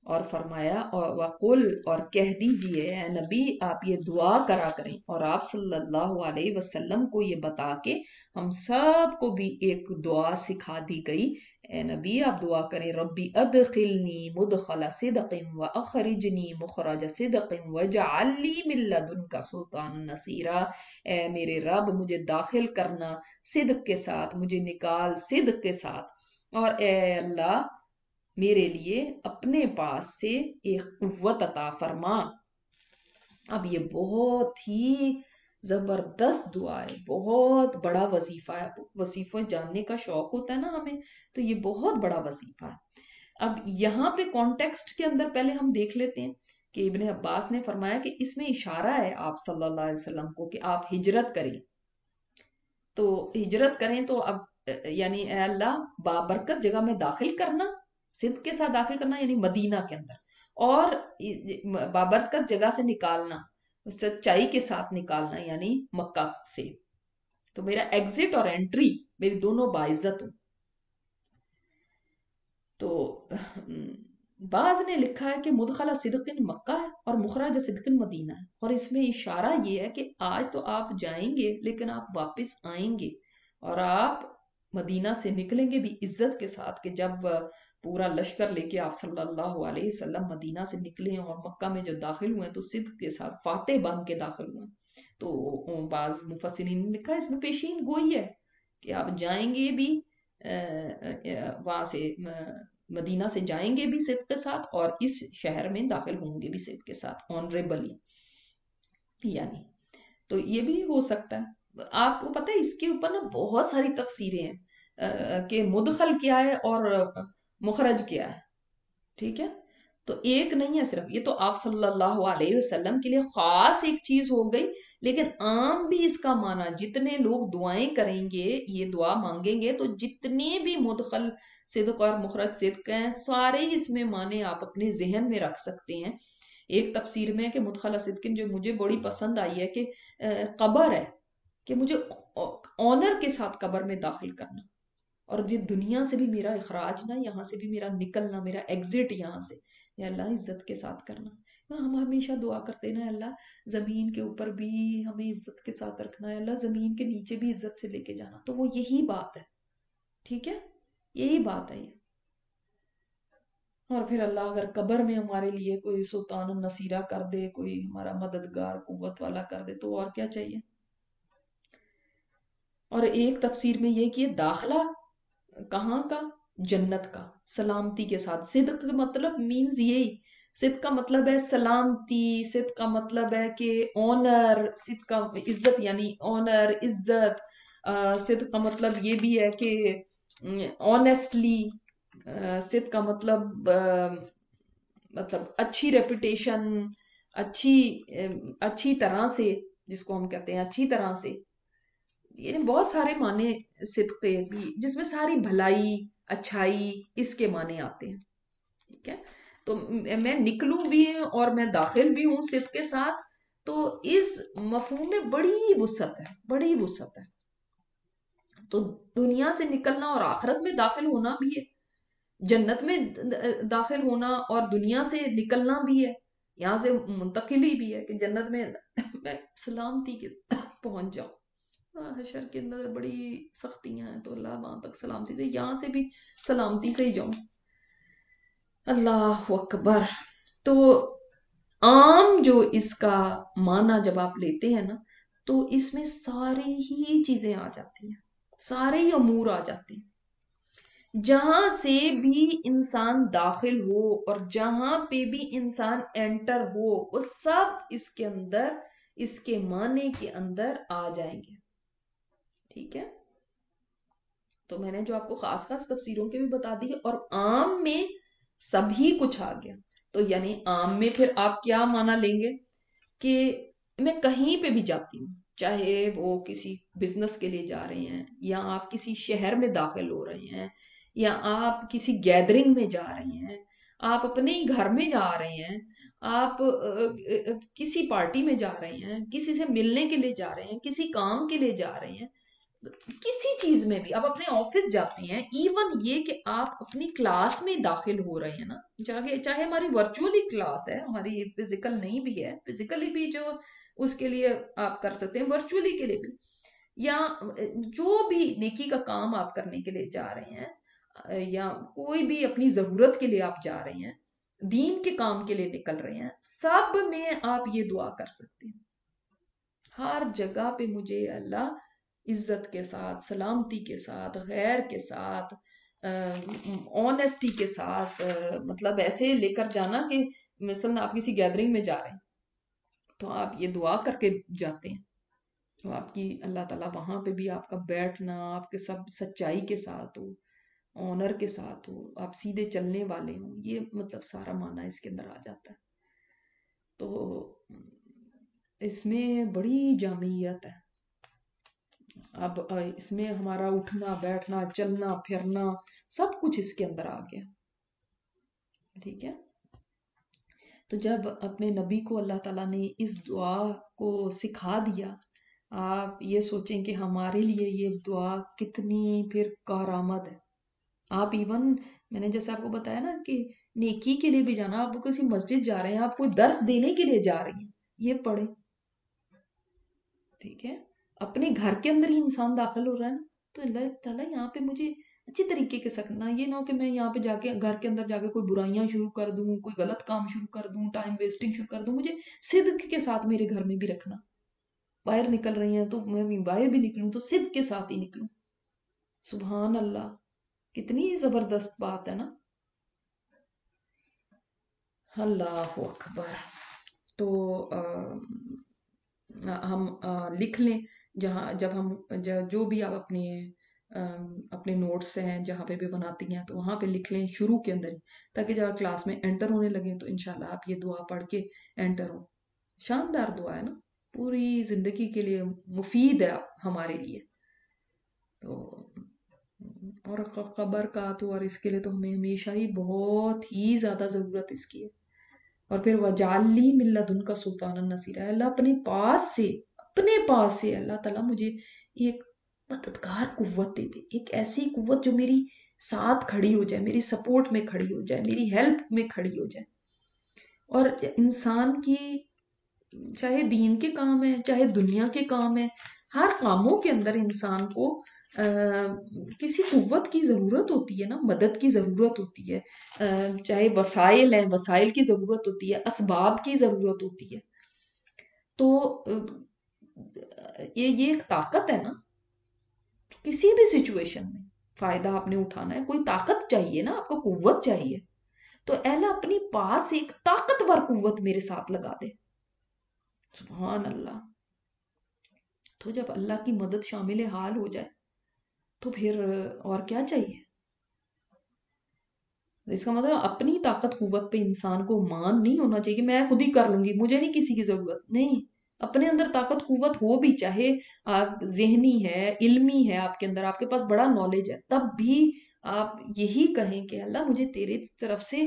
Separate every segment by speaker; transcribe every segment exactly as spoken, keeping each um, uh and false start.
Speaker 1: اور فرمایا اور وقل اور کہہ دیجئے اے نبی آپ یہ دعا کرا کریں، اور آپ صلی اللہ علیہ وسلم کو یہ بتا کے ہم سب کو بھی ایک دعا سکھا دی گئی، اے نبی آپ دعا کریں ربی ادخلنی مدخل صدق واخرجنی مخرج صدق واجعل لی من لدنک سلطانا نصیرا، اے میرے رب مجھے داخل کرنا صدق کے ساتھ، مجھے نکال صدق کے ساتھ، اور اے اللہ میرے لیے اپنے پاس سے ایک قوت عطا فرما۔ اب یہ بہت ہی زبردست دعا ہے، بہت بڑا وظیفہ ہے، وظیفہ جاننے کا شوق ہوتا ہے نا ہمیں، تو یہ بہت بڑا وظیفہ ہے۔ اب یہاں پہ کانٹیکسٹ کے اندر پہلے ہم دیکھ لیتے ہیں کہ ابن عباس نے فرمایا کہ اس میں اشارہ ہے آپ صلی اللہ علیہ وسلم کو کہ آپ ہجرت کریں، تو ہجرت کریں تو اب یعنی اے اللہ بابرکت جگہ میں داخل کرنا، صدق کے ساتھ داخل کرنا یعنی مدینہ کے اندر، اور بابرکت جگہ سے نکالنا، سچائی کے ساتھ نکالنا یعنی مکہ سے، تو میرا ایگزٹ اور انٹری میری دونوں باعزت ہوں۔ تو بعض نے لکھا ہے کہ مدخلہ صدق مکہ ہے اور مخرج صدق مدینہ ہے، اور اس میں اشارہ یہ ہے کہ آج تو آپ جائیں گے لیکن آپ واپس آئیں گے، اور آپ مدینہ سے نکلیں گے بھی عزت کے ساتھ، کہ جب پورا لشکر لے کے آپ صلی اللہ علیہ وسلم مدینہ سے نکلے اور مکہ میں جو داخل ہوئے تو صدق کے ساتھ فاتح بن کے داخل ہوئے۔ تو بعض مفسرین نے لکھا اس میں پیشین گوئی ہے کہ آپ جائیں گے بھی وہاں سے مدینہ سے جائیں گے بھی صدق کے ساتھ، اور اس شہر میں داخل ہوں گے بھی صدق کے ساتھ آنریبلی، یعنی تو یہ بھی ہو سکتا ہے۔ آپ کو پتہ ہے اس کے اوپر نا بہت ساری تفسیریں ہیں کہ مدخل کیا ہے اور مخرج کیا ہے، ٹھیک ہے، تو ایک نہیں ہے صرف، یہ تو آپ صلی اللہ علیہ وسلم کے لیے خاص ایک چیز ہو گئی، لیکن عام بھی اس کا معنی جتنے لوگ دعائیں کریں گے یہ دعا مانگیں گے تو جتنے بھی مدخل صدق اور مخرج صدق ہیں سارے ہی اس میں معنی آپ اپنے ذہن میں رکھ سکتے ہیں۔ ایک تفسیر میں کہ مدخل صدق جو مجھے بڑی پسند آئی ہے کہ قبر ہے، کہ مجھے آنر کے ساتھ قبر میں داخل کرنا، اور یہ دنیا سے بھی میرا اخراج نہ، یہاں سے بھی میرا نکلنا، میرا ایگزٹ یہاں سے یا اللہ عزت کے ساتھ کرنا۔ ہم ہمیشہ دعا کرتے ہیں نا اللہ زمین کے اوپر بھی ہمیں عزت کے ساتھ رکھنا ہے، اللہ زمین کے نیچے بھی عزت سے لے کے جانا، تو وہ یہی بات ہے، ٹھیک ہے، یہی بات ہے یہ۔ اور پھر اللہ اگر قبر میں ہمارے لیے کوئی سلطان النصیرہ کر دے، کوئی ہمارا مددگار قوت والا کر دے، تو اور کیا چاہیے۔ اور ایک تفسیر میں یہ کہ داخلہ کہاں کا، جنت کا، سلامتی کے ساتھ۔ صدق کا مطلب مینز یہی، صدق کا مطلب ہے سلامتی، صدق کا مطلب ہے کہ آنر، صدق کا عزت یعنی آنر، عزت، صدق کا مطلب یہ بھی ہے کہ آنیسٹلی، صدق کا مطلب مطلب اچھی ریپوٹیشن، اچھی اچھی طرح سے، جس کو ہم کہتے ہیں اچھی طرح سے، یعنی بہت سارے معنی صدق کے بھی جس میں ساری بھلائی اچھائی اس کے معنی آتے ہیں، ٹھیک ہے۔ تو میں نکلوں بھی اور میں داخل بھی ہوں صدق کے ساتھ، تو اس مفہوم میں بڑی وسعت ہے، بڑی وسعت ہے۔ تو دنیا سے نکلنا اور آخرت میں داخل ہونا بھی ہے، جنت میں داخل ہونا اور دنیا سے نکلنا بھی ہے، یہاں سے منتقلی بھی ہے کہ جنت میں میں سلامتی کے پہنچ جاؤں۔ حشر کے اندر بڑی سختیاں ہیں تو اللہ وہاں تک سلامتی سے، یہاں سے بھی سلامتی سے ہی جاؤں۔ اللہ اکبر۔ تو عام جو اس کا معنی جب آپ لیتے ہیں نا تو اس میں ساری ہی چیزیں آ جاتی ہیں، سارے ہی امور آ جاتے ہیں، جہاں سے بھی انسان داخل ہو اور جہاں پہ بھی انسان انٹر ہو وہ سب اس کے اندر، اس کے معنی کے اندر آ جائیں گے، ٹھیک ہے۔ تو میں نے جو آپ کو خاص خاص تفسیروں کے بھی بتا دی، اور عام میں سبھی کچھ آ گیا۔ تو یعنی عام میں پھر آپ کیا معنی لیں گے کہ میں کہیں پہ بھی جاتی ہوں، چاہے وہ کسی بزنس کے لیے جا رہے ہیں، یا آپ کسی شہر میں داخل ہو رہے ہیں، یا آپ کسی گیدرنگ میں جا رہے ہیں، آپ اپنے ہی گھر میں جا رہے ہیں، آپ کسی پارٹی میں جا رہے ہیں، کسی سے ملنے کے لیے جا رہے ہیں، کسی کام کے لیے جا رہے ہیں، کسی چیز میں بھی آپ اپنے آفس جاتے ہیں، ایون یہ کہ آپ اپنی کلاس میں داخل ہو رہے ہیں نا، چاہے چاہے ہماری ورچولی کلاس ہے، ہماری فزیکل نہیں بھی ہے، فزیکلی بھی جو اس کے لیے آپ کر سکتے ہیں، ورچولی کے لیے بھی، یا جو بھی نیکی کا کام آپ کرنے کے لیے جا رہے ہیں، یا کوئی بھی اپنی ضرورت کے لیے آپ جا رہے ہیں، دین کے کام کے لیے نکل رہے ہیں، سب میں آپ یہ دعا کر سکتے ہیں، ہر جگہ پہ مجھے اللہ عزت کے ساتھ، سلامتی کے ساتھ، غیر کے ساتھ، آنیسٹی کے ساتھ، مطلب ایسے لے کر جانا کہ مثلا آپ کسی گیدرنگ میں جا رہے ہیں تو آپ یہ دعا کر کے جاتے ہیں تو آپ کی اللہ تعالیٰ وہاں پہ بھی آپ کا بیٹھنا آپ کے سب سچائی کے ساتھ ہو، آنر کے ساتھ ہو، آپ سیدھے چلنے والے ہوں، یہ مطلب سارا معنی اس کے اندر آ جاتا ہے. تو اس میں بڑی جامعیت ہے. اب اس میں ہمارا اٹھنا بیٹھنا چلنا پھرنا سب کچھ اس کے اندر آ گیا. ٹھیک ہے، تو جب اپنے نبی کو اللہ تعالیٰ نے اس دعا کو سکھا دیا، آپ یہ سوچیں کہ ہمارے لیے یہ دعا کتنی پھر کارآمد ہے. آپ ایون میں نے جیسے آپ کو بتایا نا کہ نیکی کے لیے بھی جانا، آپ کسی مسجد جا رہے ہیں، آپ کوئی درس دینے کے لیے جا رہی ہیں، یہ پڑھیں. ٹھیک ہے، اپنے گھر کے اندر ہی انسان داخل ہو رہا ہے نا، تو اللہ تعالیٰ یہاں پہ مجھے اچھی طریقے کے سکنا، یہ نہ ہو کہ میں یہاں پہ جا کے گھر کے اندر جا کے کوئی برائیاں شروع کر دوں، کوئی غلط کام شروع کر دوں، ٹائم ویسٹنگ شروع کر دوں. مجھے صدق کے ساتھ میرے گھر میں بھی رکھنا. باہر نکل رہی ہیں تو میں باہر بھی نکلوں تو صدق کے ساتھ ہی نکلوں. سبحان اللہ، کتنی زبردست بات ہے نا. اللہ اکبر. تو ہم لکھ لیں جہاں جب ہم جو بھی آپ اپنے اپنے نوٹس ہیں جہاں پہ بھی بناتی ہیں تو وہاں پہ لکھ لیں شروع کے اندر، تاکہ جب کلاس میں انٹر ہونے لگیں تو انشاءاللہ آپ یہ دعا پڑھ کے انٹر ہو. شاندار دعا ہے نا، پوری زندگی کے لیے مفید ہے ہمارے لیے. تو اور قبر کا تو اور اس کے لیے تو ہمیں ہمیشہ ہی بہت ہی زیادہ ضرورت اس کی ہے. اور پھر وجالی ملت ان کا سلطان النصیر ہے، اللہ اپنے پاس سے اپنے پاس سے اللہ تعالیٰ مجھے ایک مددگار قوت دے دے، ایک ایسی قوت جو میری ساتھ کھڑی ہو جائے، میری سپورٹ میں کھڑی ہو جائے، میری ہیلپ میں کھڑی ہو جائے. اور انسان کی چاہے دین کے کام ہے چاہے دنیا کے کام ہے، ہر کاموں کے اندر انسان کو کسی قوت کی ضرورت ہوتی ہے نا، مدد کی ضرورت ہوتی ہے. چاہے وسائل ہیں، وسائل کی ضرورت ہوتی ہے، اسباب کی ضرورت ہوتی ہے. تو یہ یہ ایک طاقت ہے نا، کسی بھی سچویشن میں فائدہ آپ نے اٹھانا ہے، کوئی طاقت چاہیے نا، آپ کو قوت چاہیے. تو اللہ اپنی پاس ایک طاقتور قوت میرے ساتھ لگا دے. سبحان اللہ. تو جب اللہ کی مدد شامل حال ہو جائے تو پھر اور کیا چاہیے. اس کا مطلب اپنی طاقت قوت پہ انسان کو مان نہیں ہونا چاہیے کہ میں خود ہی کر لوں گی، مجھے نہیں کسی کی ضرورت. نہیں، اپنے اندر طاقت قوت ہو بھی، چاہے آپ ذہنی ہے، علمی ہے، آپ کے اندر آپ کے پاس بڑا نالج ہے، تب بھی آپ یہی کہیں کہ اللہ مجھے تیرے طرف سے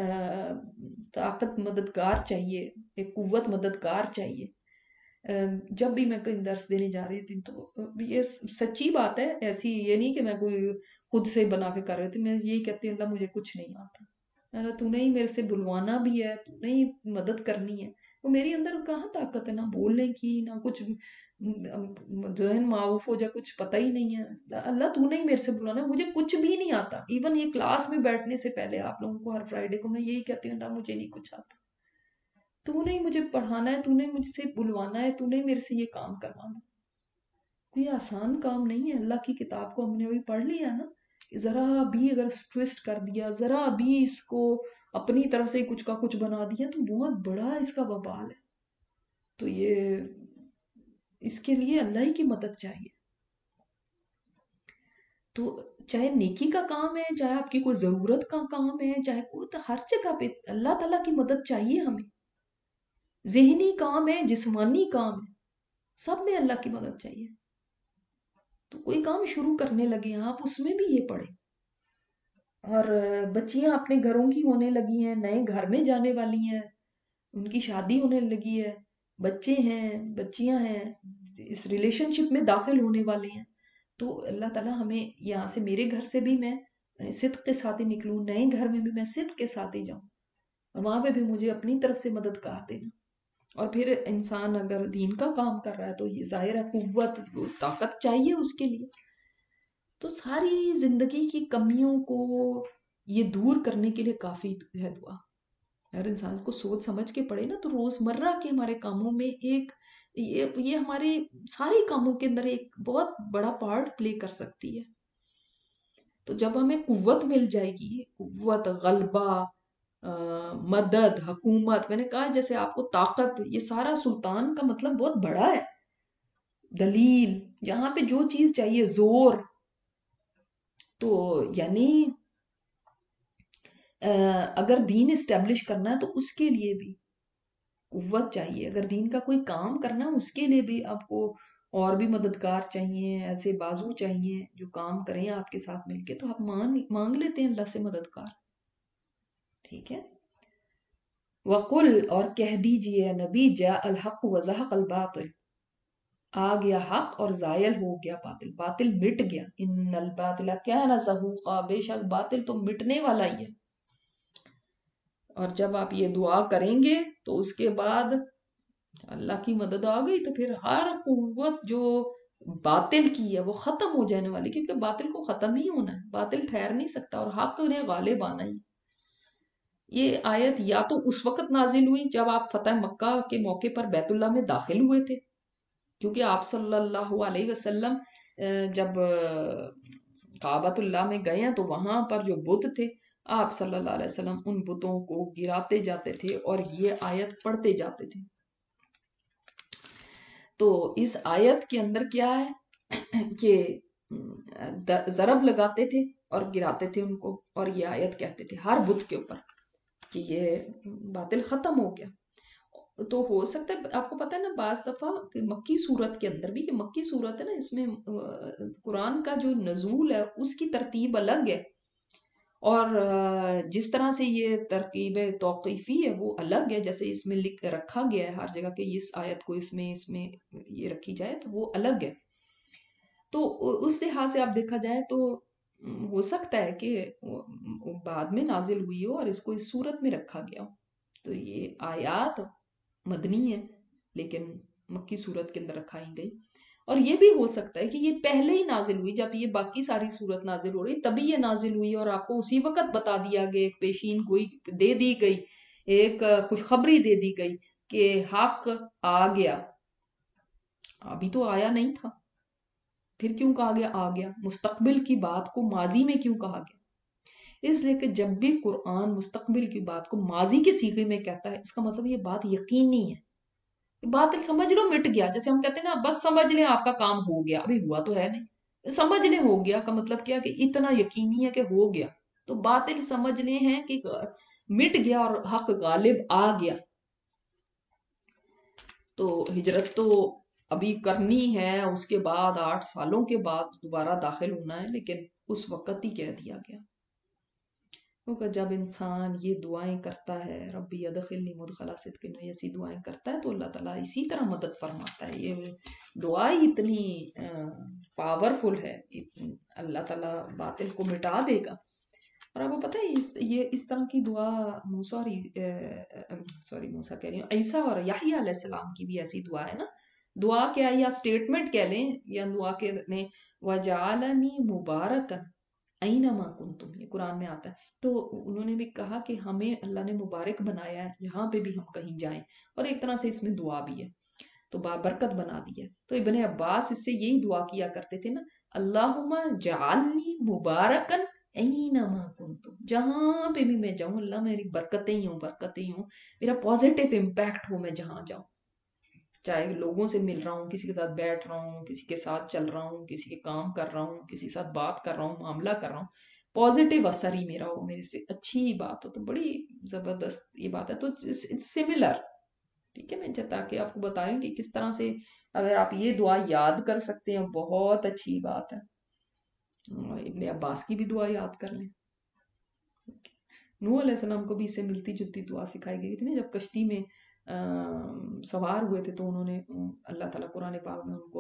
Speaker 1: طاقت مددگار چاہیے، ایک قوت مددگار چاہیے. جب بھی میں کہیں درس دینے جا رہی تھی تو یہ سچی بات ہے، ایسی یہ نہیں کہ میں کوئی خود سے بنا کے کر رہی تھی، میں یہی کہتی ہوں اللہ مجھے کچھ نہیں آتا، اللہ تو نے ہی میرے سے بلوانا بھی ہے، تو نے ہی مدد کرنی ہے. وہ میری اندر کہاں طاقت ہے، نہ بولنے کی، نہ کچھ ذہن معاوف ہو جائے، کچھ پتہ ہی نہیں ہے. اللہ تو نے ہی میرے سے بلوانا ہے، مجھے کچھ بھی نہیں آتا. ایون یہ کلاس میں بیٹھنے سے پہلے آپ لوگوں کو ہر فرائیڈے کو میں یہی کہتی ہوں اللہ مجھے نہیں کچھ آتا، تو نے مجھے پڑھانا ہے، تو نے مجھ سے بلوانا ہے، تو نے میرے سے یہ کام کروانا. کوئی آسان کام نہیں ہے. اللہ کی کتاب کو ہم نے ابھی پڑھ لیا نا، ذرا بھی اگر ٹویسٹ کر دیا، ذرا بھی اس کو اپنی طرف سے کچھ کا کچھ بنا دیا تو بہت بڑا اس کا وبال ہے. تو یہ اس کے لیے اللہ ہی کی مدد چاہیے. تو چاہے نیکی کا کام ہے، چاہے آپ کی کوئی ضرورت کا کام ہے، چاہے کوئی، ہر جگہ پہ اللہ تعالیٰ کی مدد چاہیے ہمیں. ذہنی کام ہے، جسمانی کام ہے، سب میں اللہ کی مدد چاہیے. تو کوئی کام شروع کرنے لگے آپ اس میں بھی یہ پڑھیں. اور بچیاں اپنے گھروں کی ہونے لگی ہیں، نئے گھر میں جانے والی ہیں، ان کی شادی ہونے لگی ہے، بچے ہیں، بچیاں ہیں، اس ریلیشن شپ میں داخل ہونے والے ہیں. تو اللہ تعالیٰ ہمیں یہاں سے میرے گھر سے بھی میں صدق کے ساتھ ہی نکلوں، نئے گھر میں بھی میں صدق کے ساتھ ہی جاؤں، اور وہاں پہ بھی مجھے اپنی طرف سے مددگار دینا. اور پھر انسان اگر دین کا کام کر رہا ہے تو یہ ظاہر ہے قوت طاقت چاہیے اس کے لیے. تو ساری زندگی کی کمیوں کو یہ دور کرنے کے لیے کافی ہے دعا. اگر انسان کو سوچ سمجھ کے پڑھے نا تو روزمرہ کے ہمارے کاموں میں ایک یہ یہ ہمارے سارے کاموں کے اندر ایک بہت بڑا پارٹ پلے کر سکتی ہے. تو جب ہمیں قوت مل جائے گی، قوت، غلبہ، مدد، حکومت، میں نے کہا جیسے آپ کو طاقت، یہ سارا سلطان کا مطلب بہت بڑا ہے. دلیل، یہاں پہ جو چیز چاہیے، زور، تو یعنی اگر دین اسٹیبلش کرنا ہے تو اس کے لیے بھی قوت چاہیے. اگر دین کا کوئی کام کرنا ہے اس کے لیے بھی آپ کو اور بھی مددگار چاہیے، ایسے بازو چاہیے جو کام کریں آپ کے ساتھ مل کے. تو آپ مانگ لیتے ہیں اللہ سے مددگار. ٹھیک ہے. وَقُلْ، اور کہہ دیجئے نبی، جاء الحق وزہق الباطل، آ گیا حق اور زائل ہو گیا باطل، باطل مٹ گیا. ان الباطل کان زہوقا، بے شک باطل تو مٹنے والا ہی ہے. اور جب آپ یہ دعا کریں گے تو اس کے بعد اللہ کی مدد آ گئی تو پھر ہر قوت جو باطل کی ہے وہ ختم ہو جانے والی، کیونکہ باطل کو ختم ہی ہونا ہے، باطل ٹھہر نہیں سکتا اور حق نے غالب آنا ہی. یہ آیت یا تو اس وقت نازل ہوئی جب آپ فتح مکہ کے موقع پر بیت اللہ میں داخل ہوئے تھے، کیونکہ آپ صلی اللہ علیہ وسلم جب کعبۃ اللہ میں گئے ہیں تو وہاں پر جو بت تھے، آپ صلی اللہ علیہ وسلم ان بتوں کو گراتے جاتے تھے اور یہ آیت پڑھتے جاتے تھے. تو اس آیت کے اندر کیا ہے کہ ضرب لگاتے تھے اور گراتے تھے ان کو، اور یہ آیت کہتے تھے ہر بت کے اوپر کہ یہ باطل ختم ہو گیا. تو ہو سکتا ہے آپ کو پتا ہے نا بعض دفعہ کہ مکی صورت کے اندر بھی، کہ مکی صورت ہے نا، اس میں قرآن کا جو نزول ہے اس کی ترتیب الگ ہے، اور جس طرح سے یہ ترکیب توقیفی ہے وہ الگ ہے. جیسے اس میں لکھ رکھا گیا ہے ہر جگہ کہ اس آیت کو اس میں اس میں یہ رکھی جائے تو وہ الگ ہے. تو اس لحاظ سے آپ دیکھا جائے تو ہو سکتا ہے کہ بعد میں نازل ہوئی ہو اور اس کو اس صورت میں رکھا گیا ہو. تو یہ آیات مدنی ہے لیکن مکی صورت کے اندر رکھائی گئی. اور یہ بھی ہو سکتا ہے کہ یہ پہلے ہی نازل ہوئی، جب یہ باقی ساری صورت نازل ہو رہی تبھی یہ نازل ہوئی اور آپ کو اسی وقت بتا دیا گیا، ایک پیشین گوئی دے دی گئی، ایک خوشخبری دے دی گئی کہ حق آ گیا. ابھی تو آیا نہیں تھا، پھر کیوں کہا گیا آ گیا؟ مستقبل کی بات کو ماضی میں کیوں کہا گیا؟ اس لیے کہ جب بھی قرآن مستقبل کی بات کو ماضی کے صیغے میں کہتا ہے اس کا مطلب یہ بات یقینی ہے. باطل سمجھ لو مٹ گیا، جیسے ہم کہتے ہیں نا بس سمجھ لیں آپ کا کام ہو گیا، ابھی ہوا تو ہے نہیں. سمجھ لیں ہو گیا کا مطلب کیا کہ اتنا یقینی ہے کہ ہو گیا. تو باطل سمجھ لیں ہیں کہ مٹ گیا اور حق غالب آ گیا. تو ہجرت تو ابھی کرنی ہے، اس کے بعد آٹھ سالوں کے بعد دوبارہ داخل ہونا ہے، لیکن اس وقت ہی کہہ دیا گیا. کیونکہ جب انسان یہ دعائیں کرتا ہے، ربی ادخلنی مدخل صدق، ایسی دعائیں کرتا ہے تو اللہ تعالیٰ اسی طرح مدد فرماتا ہے. یہ دعا ہی اتنی پاورفل ہے، اللہ تعالیٰ باطل کو مٹا دے گا. اور آپ کو پتہ ہے یہ اس طرح کی دعا موسیٰ اور سوری موسیٰ کہہ رہی ہوں عیسیٰ اور یحییٰ علیہ السلام کی بھی ایسی دعا ہے نا. دعا کیا یا سٹیٹمنٹ کہہ لیں یا دعا کے میں وجعلنی مبارکا اینما کنتم، یہ قرآن میں آتا ہے. تو انہوں نے بھی کہا کہ ہمیں اللہ نے مبارک بنایا ہے جہاں پہ بھی ہم کہیں جائیں، اور ایک طرح سے اس میں دعا بھی ہے تو بابرکت بنا دی ہے. تو ابن عباس اس سے یہی دعا کیا کرتے تھے نا، اللہم جعلنی مبارکن اینما کنتم، جہاں پہ بھی میں جاؤں اللہ میری برکتیں ہی ہوں، برکتیں ہی ہوں، میرا پازیٹیو امپیکٹ ہو میں جہاں جاؤں، چاہے لوگوں سے مل رہا ہوں، کسی کے ساتھ بیٹھ رہا ہوں، کسی کے ساتھ چل رہا ہوں، کسی کے کام کر رہا ہوں، کسی کے ساتھ بات کر رہا ہوں، معاملہ کر رہا ہوں، پازیٹیو اثر ہی میرا ہو، میرے سے اچھی بات ہو. تو بڑی زبردست یہ بات ہے. تو اٹس سملر. ٹھیک ہے، میں تاکہ آپ کو بتا رہی ہوں کہ کس طرح سے اگر آپ یہ دعا یاد کر سکتے ہیں بہت اچھی بات ہے. ابن عباس کی بھی دعا یاد کر لیں. نوح علیہ السلام کو بھی اس سے ملتی جلتی دعا سکھائی گئی تھی نا، جب کشتی میں سوار ہوئے تھے تو انہوں نے اللہ تعالیٰ قرآن پاک میں ان کو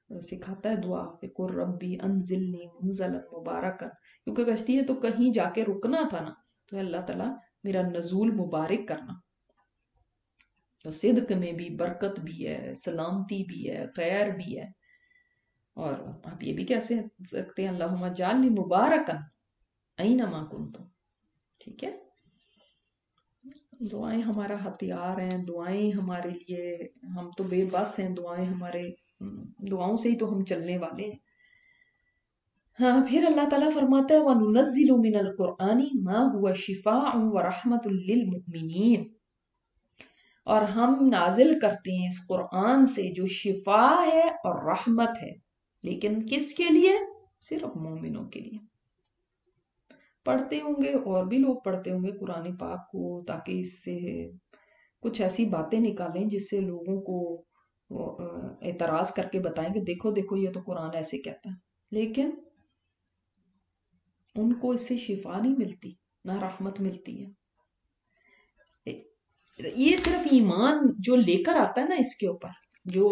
Speaker 1: سکھاتا ہے دعا کہ قر ربی انزلنی منزلا مبارکا، کیونکہ کشتی ہے تو کہیں جا کے رکنا تھا نا، تو اللہ تعالیٰ میرا نزول مبارک کرنا. تو صدق میں بھی برکت بھی ہے، سلامتی بھی ہے، خیر بھی ہے. اور آپ یہ بھی کہہ سکتے ہیں اللہم اجعلنی مبارکا اینما کنتم. ٹھیک ہے، دعائیں ہمارا ہتھیار ہیں، دعائیں ہمارے لیے، ہم تو بے بس ہیں، دعائیں ہمارے، دعاؤں سے ہی تو ہم چلنے والے ہیں. ہاں پھر اللہ تعالیٰ فرماتا ہے وَنُنَزِّلُ مِنَ الْقُرْآنِ مَا هُوَ شِفَاءٌ وَرَحْمَةٌ لِّلْمُؤْمِنِينَ، اور ہم نازل کرتے ہیں اس قرآن سے جو شفا ہے اور رحمت ہے، لیکن کس کے لیے؟ صرف مومنوں کے لیے. پڑھتے ہوں گے اور بھی لوگ پڑھتے ہوں گے قرآن پاک کو، تاکہ اس سے کچھ ایسی باتیں نکالیں جس سے لوگوں کو اعتراض کر کے بتائیں کہ دیکھو دیکھو یہ تو قرآن ایسے کہتا ہے، لیکن ان کو اس سے شفا نہیں ملتی، نہ رحمت ملتی ہے. یہ صرف ایمان جو لے کر آتا ہے نا اس کے اوپر، جو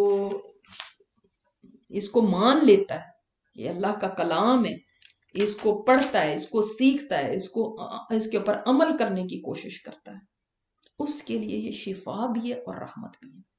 Speaker 1: اس کو مان لیتا ہے یہ اللہ کا کلام ہے، اس کو پڑھتا ہے، اس کو سیکھتا ہے، اس کو اس کے اوپر عمل کرنے کی کوشش کرتا ہے، اس کے لیے یہ شفا بھی ہے اور رحمت بھی ہے.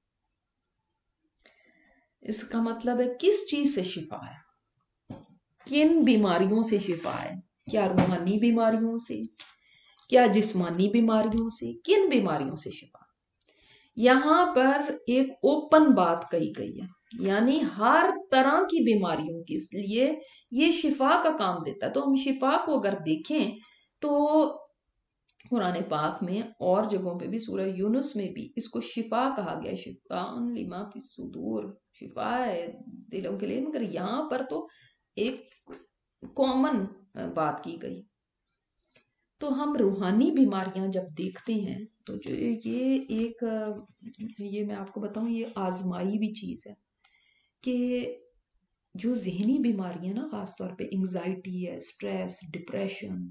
Speaker 1: اس کا مطلب ہے کس چیز سے شفا ہے، کن بیماریوں سے شفا ہے، کیا روحانی بیماریوں سے، کیا جسمانی بیماریوں سے، کن بیماریوں سے شفا. یہاں پر ایک اوپن بات کہی گئی ہے، یعنی ہر طرح کی بیماریوں کی، اس لیے یہ شفا کا کام دیتا ہے. تو ہم شفا کو اگر دیکھیں تو قرآن پاک میں اور جگہوں پہ بھی، سورہ یونس میں بھی اس کو شفا کہا گیا، شفا لما فی الصدور، شفا ہے دلوں کے لیے. مگر یہاں پر تو ایک کامن بات کی گئی. تو ہم روحانی بیماریاں جب دیکھتے ہیں تو جو یہ ایک، یہ میں آپ کو بتاؤں یہ آزمائی بھی چیز ہے کہ جو ذہنی بیماریاں نا، خاص طور پہ انگزائٹی ہے، سٹریس، ڈپریشن،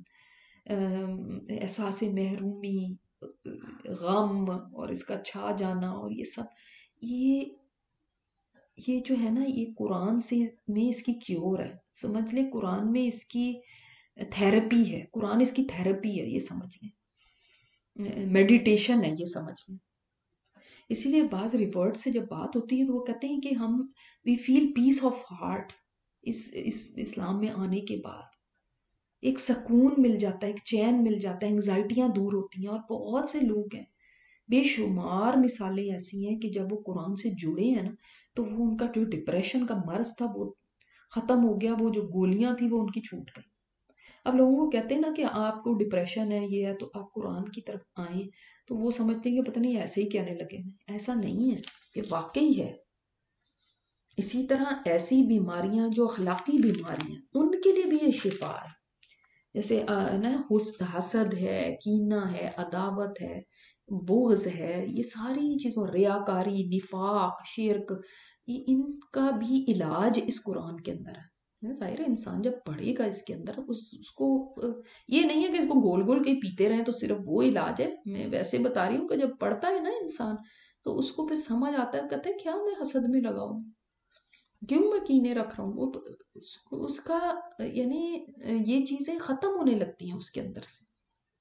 Speaker 1: احساس محرومی، غم اور اس کا چھا جانا، اور یہ سب، یہ یہ جو ہے نا یہ قرآن سے میں اس کی کیور ہے. سمجھ لیں قرآن میں اس کی تھراپی ہے، قرآن اس کی تھراپی ہے، یہ سمجھ لیں میڈیٹیشن ہے، یہ سمجھ لیں. اسی لیے بعض ریورڈ سے جب بات ہوتی ہے تو وہ کہتے ہیں کہ ہم وی فیل پیس آف ہارٹ. اس اس اسلام میں آنے کے بعد ایک سکون مل جاتا ہے، ایک چین مل جاتا ہے، انگزائٹیاں دور ہوتی ہیں. اور بہت سے لوگ ہیں، بے شمار مثالیں ایسی ہیں کہ جب وہ قرآن سے جڑے ہیں نا تو وہ ان کا جو ڈپریشن کا مرض تھا وہ ختم ہو گیا، وہ جو گولیاں تھی وہ ان کی چھوٹ گئی. اب لوگوں کو کہتے ہیں نا کہ آپ کو ڈپریشن ہے، یہ ہے، تو آپ قرآن کی طرف آئیں، تو وہ سمجھتے ہیں کہ پتہ نہیں ایسے ہی کہنے لگے ہیں. ایسا نہیں ہے، یہ واقعی ہے. اسی طرح ایسی بیماریاں جو اخلاقی بیماریاں، ان کے لیے بھی یہ شفا ہے. جیسے نا حسد ہے، کینہ ہے، عداوت ہے، بغض ہے، یہ ساری چیزوں، ریاکاری، نفاق، شرک، ان کا بھی علاج اس قرآن کے اندر ہے. ظاہر ہے انسان جب پڑھے گا اس کے اندر، اس, اس کو یہ نہیں ہے کہ اس کو گول گول کے پیتے رہیں تو صرف وہ علاج ہے. میں ویسے بتا رہی ہوں کہ جب پڑھتا ہے نا انسان تو اس کو پھر سمجھ آتا ہے، کہتا ہے کیا میں حسد میں لگا ہوں، کیوں میں کینے رکھ رہا ہوں. وہ اس کا یعنی یہ چیزیں ختم ہونے لگتی ہیں اس کے اندر سے.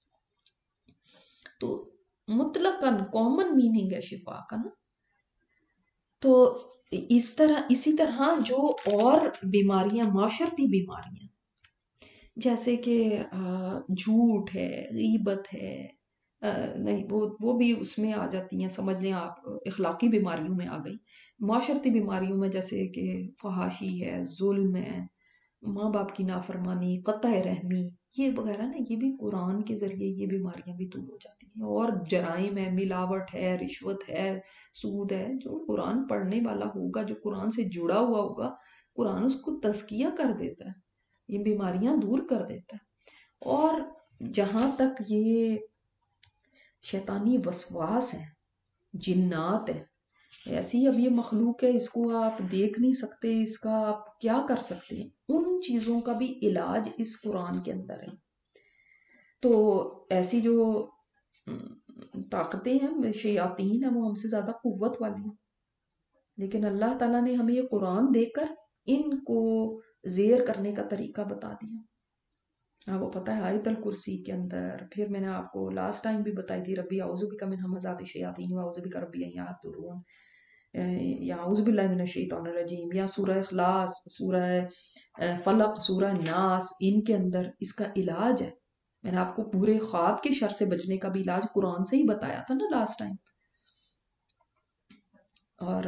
Speaker 1: تو مطلقاً کامن میننگ ہے شفا کا نا. تو اس طرح اسی طرح جو اور بیماریاں، معاشرتی بیماریاں جیسے کہ جھوٹ ہے، غیبت ہے، نہیں وہ وہ بھی اس میں آ جاتی ہیں، سمجھ لیں آپ اخلاقی بیماریوں میں آ گئی. معاشرتی بیماریوں میں جیسے کہ فحاشی ہے، ظلم ہے، ماں باپ کی نافرمانی، قطع رحمی، یہ وغیرہ نا، یہ بھی قرآن کے ذریعے یہ بیماریاں بھی دور ہو جاتی ہیں. اور جرائم ہے، ملاوٹ ہے، رشوت ہے، سود ہے، جو قرآن پڑھنے والا ہوگا، جو قرآن سے جڑا ہوا ہوگا، قرآن اس کو تزکیہ کر دیتا ہے، یہ بیماریاں دور کر دیتا ہے. اور جہاں تک یہ شیطانی وسواس ہے، جنات ہے، ایسی اب یہ مخلوق ہے، اس کو آپ دیکھ نہیں سکتے، اس کا آپ کیا کر سکتے ہیں، ان چیزوں کا بھی علاج اس قرآن کے اندر ہے. تو ایسی جو طاقتیں ہیں، شیاطین ہیں، وہ ہم سے زیادہ قوت والی ہیں، لیکن اللہ تعالیٰ نے ہمیں یہ قرآن دے کر ان کو زیر کرنے کا طریقہ بتا دیا. آپ کو پتہ ہے آیت الکرسی کے اندر، پھر میں نے آپ کو لاسٹ ٹائم بھی بتائی تھی ربی اعوذ بک من همزات الشیاطین واعوذ بک ربی ان یحضرون، یا اعوذ باللہ من الشیطان الرجیم، یا سورہ اخلاص، سورہ فلق، سورہ ناس، ان کے اندر اس کا علاج ہے. میں نے آپ کو پورے خواب کے شر سے بچنے کا بھی علاج قرآن سے ہی بتایا تھا نا لاسٹ ٹائم. اور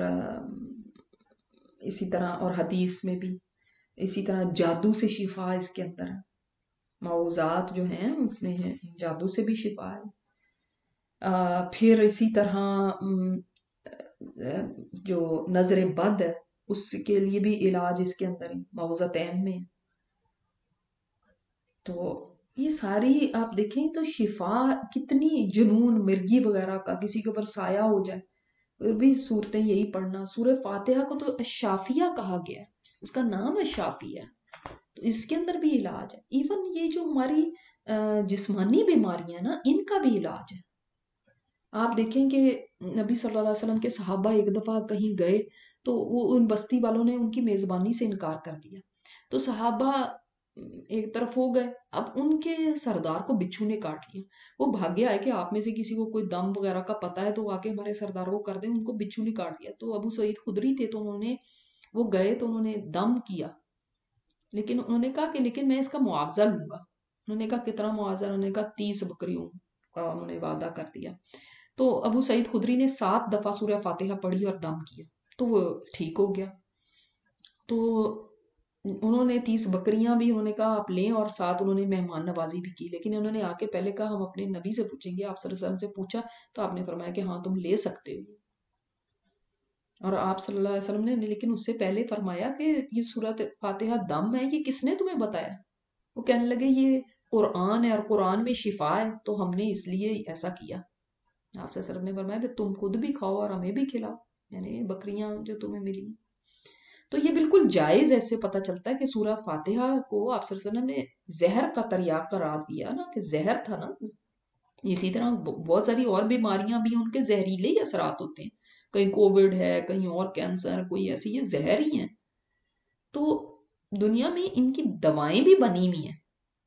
Speaker 1: اسی طرح اور حدیث میں بھی اسی طرح جادو سے شفا اس کے اندر ہے، معوذات جو ہیں اس میں ہے جادو سے بھی شفا ہے. پھر اسی طرح جو نظر بد ہے اس کے لیے بھی علاج اس کے اندر ہے، معوذتین میں. تو یہ ساری آپ دیکھیں تو شفا کتنی، جنون مرگی وغیرہ کا، کسی کے اوپر سایہ ہو جائے پھر بھی صورتیں یہی پڑھنا. سورہ فاتحہ کو تو الشافیہ کہا گیا ہے، اس کا نام الشافیہ ہے، تو اس کے اندر بھی علاج ہے. ایون یہ جو ہماری جسمانی بیماریاں نا ان کا بھی علاج ہے. آپ دیکھیں کہ نبی صلی اللہ علیہ وسلم کے صحابہ ایک دفعہ کہیں گئے تو وہ ان بستی والوں نے ان کی میزبانی سے انکار کر دیا، تو صحابہ ایک طرف ہو گئے. اب ان کے سردار کو بچھو نے کاٹ لیا، وہ بھاگے آئے کہ آپ میں سے کسی کو کوئی دم وغیرہ کا پتا ہے تو آ کے ہمارے سردار کو کر دیں، ان کو بچھو نے کاٹ لیا. تو ابو سعید خدری تھے تو انہوں نے وہ گئے تو انہوں نے دم کیا، لیکن انہوں نے کہا کہ لیکن میں اس کا معاوضہ لوں گا. انہوں نے کہا کتنا معاوضہ؟ انہوں نے کہا تیس بکریوں کا انہوں نے وعدہ کر دیا. تو ابو سعید خدری نے سات دفعہ سورہ فاتحہ پڑھی اور دم کیا تو وہ ٹھیک ہو گیا. تو انہوں نے تیس بکریاں بھی انہوں نے کہا آپ لیں اور ساتھ انہوں نے مہمان نوازی بھی کی، لیکن انہوں نے آ کے پہلے کہا ہم اپنے نبی سے پوچھیں گے. آپ صلی اللہ علیہ وسلم سے پوچھا تو آپ نے فرمایا کہ ہاں تم لے سکتے ہو. اور آپ صلی اللہ علیہ وسلم نے لیکن اس سے پہلے فرمایا کہ یہ سورۃ فاتحہ دم ہے، یہ کس نے تمہیں بتایا؟ وہ کہنے لگے یہ قرآن ہے اور قرآن میں شفا ہے تو ہم نے اس لیے ایسا کیا. آپ صلی اللہ علیہ وسلم نے فرمایا کہ تم خود بھی کھاؤ اور ہمیں بھی کھلاؤ، یعنی بکریاں جو تمہیں ملی. تو یہ بالکل جائز ایسے پتہ چلتا ہے کہ سورہ فاتحہ کو آپ صلی اللہ علیہ وسلم نے زہر کا تریاق قرار دیا نا، کہ زہر تھا نا. اسی طرح بہت ساری اور بیماریاں بھی ان کے زہریلے ہی اثرات ہوتے ہیں، کہیں کووڈ ہے، کہیں اور کینسر، کوئی ایسی، یہ زہر ہی ہیں. تو دنیا میں ان کی دوائیں بھی بنی ہوئی ہیں.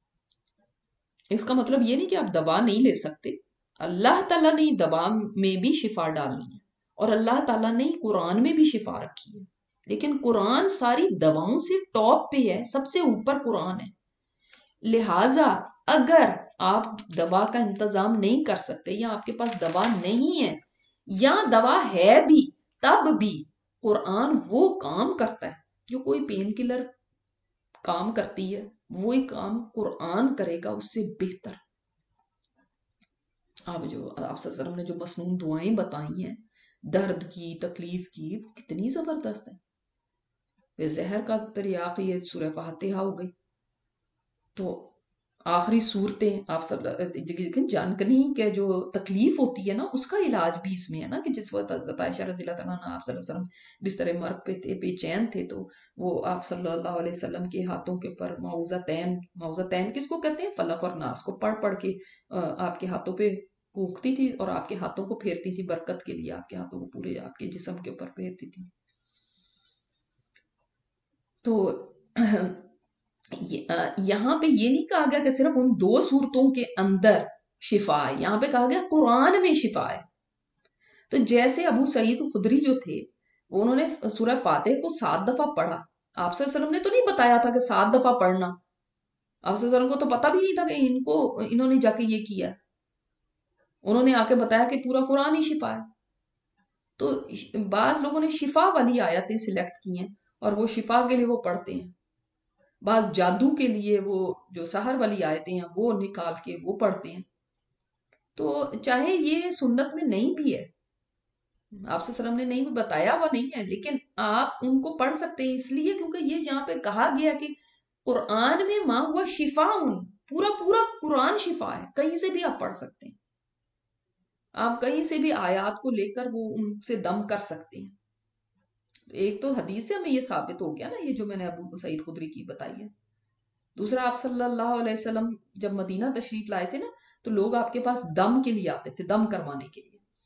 Speaker 1: اس کا مطلب یہ نہیں کہ آپ دوا نہیں لے سکتے. اللہ تعالیٰ نے دوا میں بھی شفا ڈالنی ہے اور اللہ تعالیٰ نے قرآن میں بھی شفا رکھی ہے، لیکن قرآن ساری دواؤں سے ٹاپ پہ ہے، سب سے اوپر قرآن ہے. لہٰذا اگر آپ دوا کا انتظام نہیں کر سکتے یا آپ کے پاس دوا نہیں ہے یا دوا ہے بھی تب بھی قرآن وہ کام کرتا ہے جو کوئی پین کلر کام کرتی ہے، وہی کام قرآن کرے گا اس سے بہتر. آپ جو آپ صلی اللہ علیہ وسلم نے جو مسنون دعائیں بتائی ہیں درد کی، تکلیف کی، وہ کتنی زبردست ہے. پھر زہر کا تریاق یہ سورہ فاتحہ ہو گئی. تو آخری صورتیں آپ سب جانکنی کہ جو تکلیف ہوتی ہے نا اس کا علاج بھی اس میں ہے نا، کہ جس وقت حضرت عائشہ رضی اللہ عنہا آپ صلی اللہ علیہ وسلم بستر مرگ پہ تھے، بے چین تھے، تو وہ آپ صلی اللہ علیہ وسلم کے ہاتھوں کے اوپر معوذتین، معوذتین کس کو کہتے ہیں؟ فلق اور ناس کو پڑھ پڑھ کے آپ کے ہاتھوں پہ پھونکتی تھی اور آپ کے ہاتھوں کو پھیرتی تھی، برکت کے لیے آپ کے ہاتھوں کو پورے آپ کے جسم کے اوپر پھیرتی تھی. تو یہاں پہ یہ نہیں کہا گیا کہ صرف ان دو صورتوں کے اندر شفا ہے، یہاں پہ کہا گیا قرآن میں شفا ہے. تو جیسے ابو سعید خدری جو تھے انہوں نے سورہ فاتح کو سات دفعہ پڑھا، آپ صلی اللہ علیہ وسلم نے تو نہیں بتایا تھا کہ سات دفعہ پڑھنا، آپ صلی اللہ علیہ وسلم کو تو پتا بھی نہیں تھا کہ ان کو انہوں نے جا کے یہ کیا، انہوں نے آ کے بتایا کہ پورا قرآن ہی شفا ہے. تو بعض لوگوں نے شفا والی آیتیں سلیکٹ کی ہیں اور وہ شفا کے لیے وہ پڑھتے ہیں، بعض جادو کے لیے وہ جو سحر والی آیتیں ہیں وہ نکال کے وہ پڑھتے ہیں. تو چاہے یہ سنت میں نہیں بھی ہے، آپ صلی اللہ علیہ وسلم نے نہیں بھی بتایا ہوا نہیں ہے، لیکن آپ ان کو پڑھ سکتے ہیں اس لیے کیونکہ یہ یہاں پہ کہا گیا کہ قرآن میں ماں ہوا شفا، پورا پورا قرآن شفا ہے، کہیں سے بھی آپ پڑھ سکتے ہیں، آپ کہیں سے بھی آیات کو لے کر وہ ان سے دم کر سکتے ہیں. ایک تو حدیث سے ہمیں یہ ثابت ہو گیا نا، یہ جو میں نے ابو سعید خدری کی بتائی ہے. دوسرا آپ صلی اللہ علیہ وسلم جب مدینہ تشریف لائے تھے نا تو لوگ آپ کے پاس دم کے لیے آتے تھے، دم کروانے کے لیے.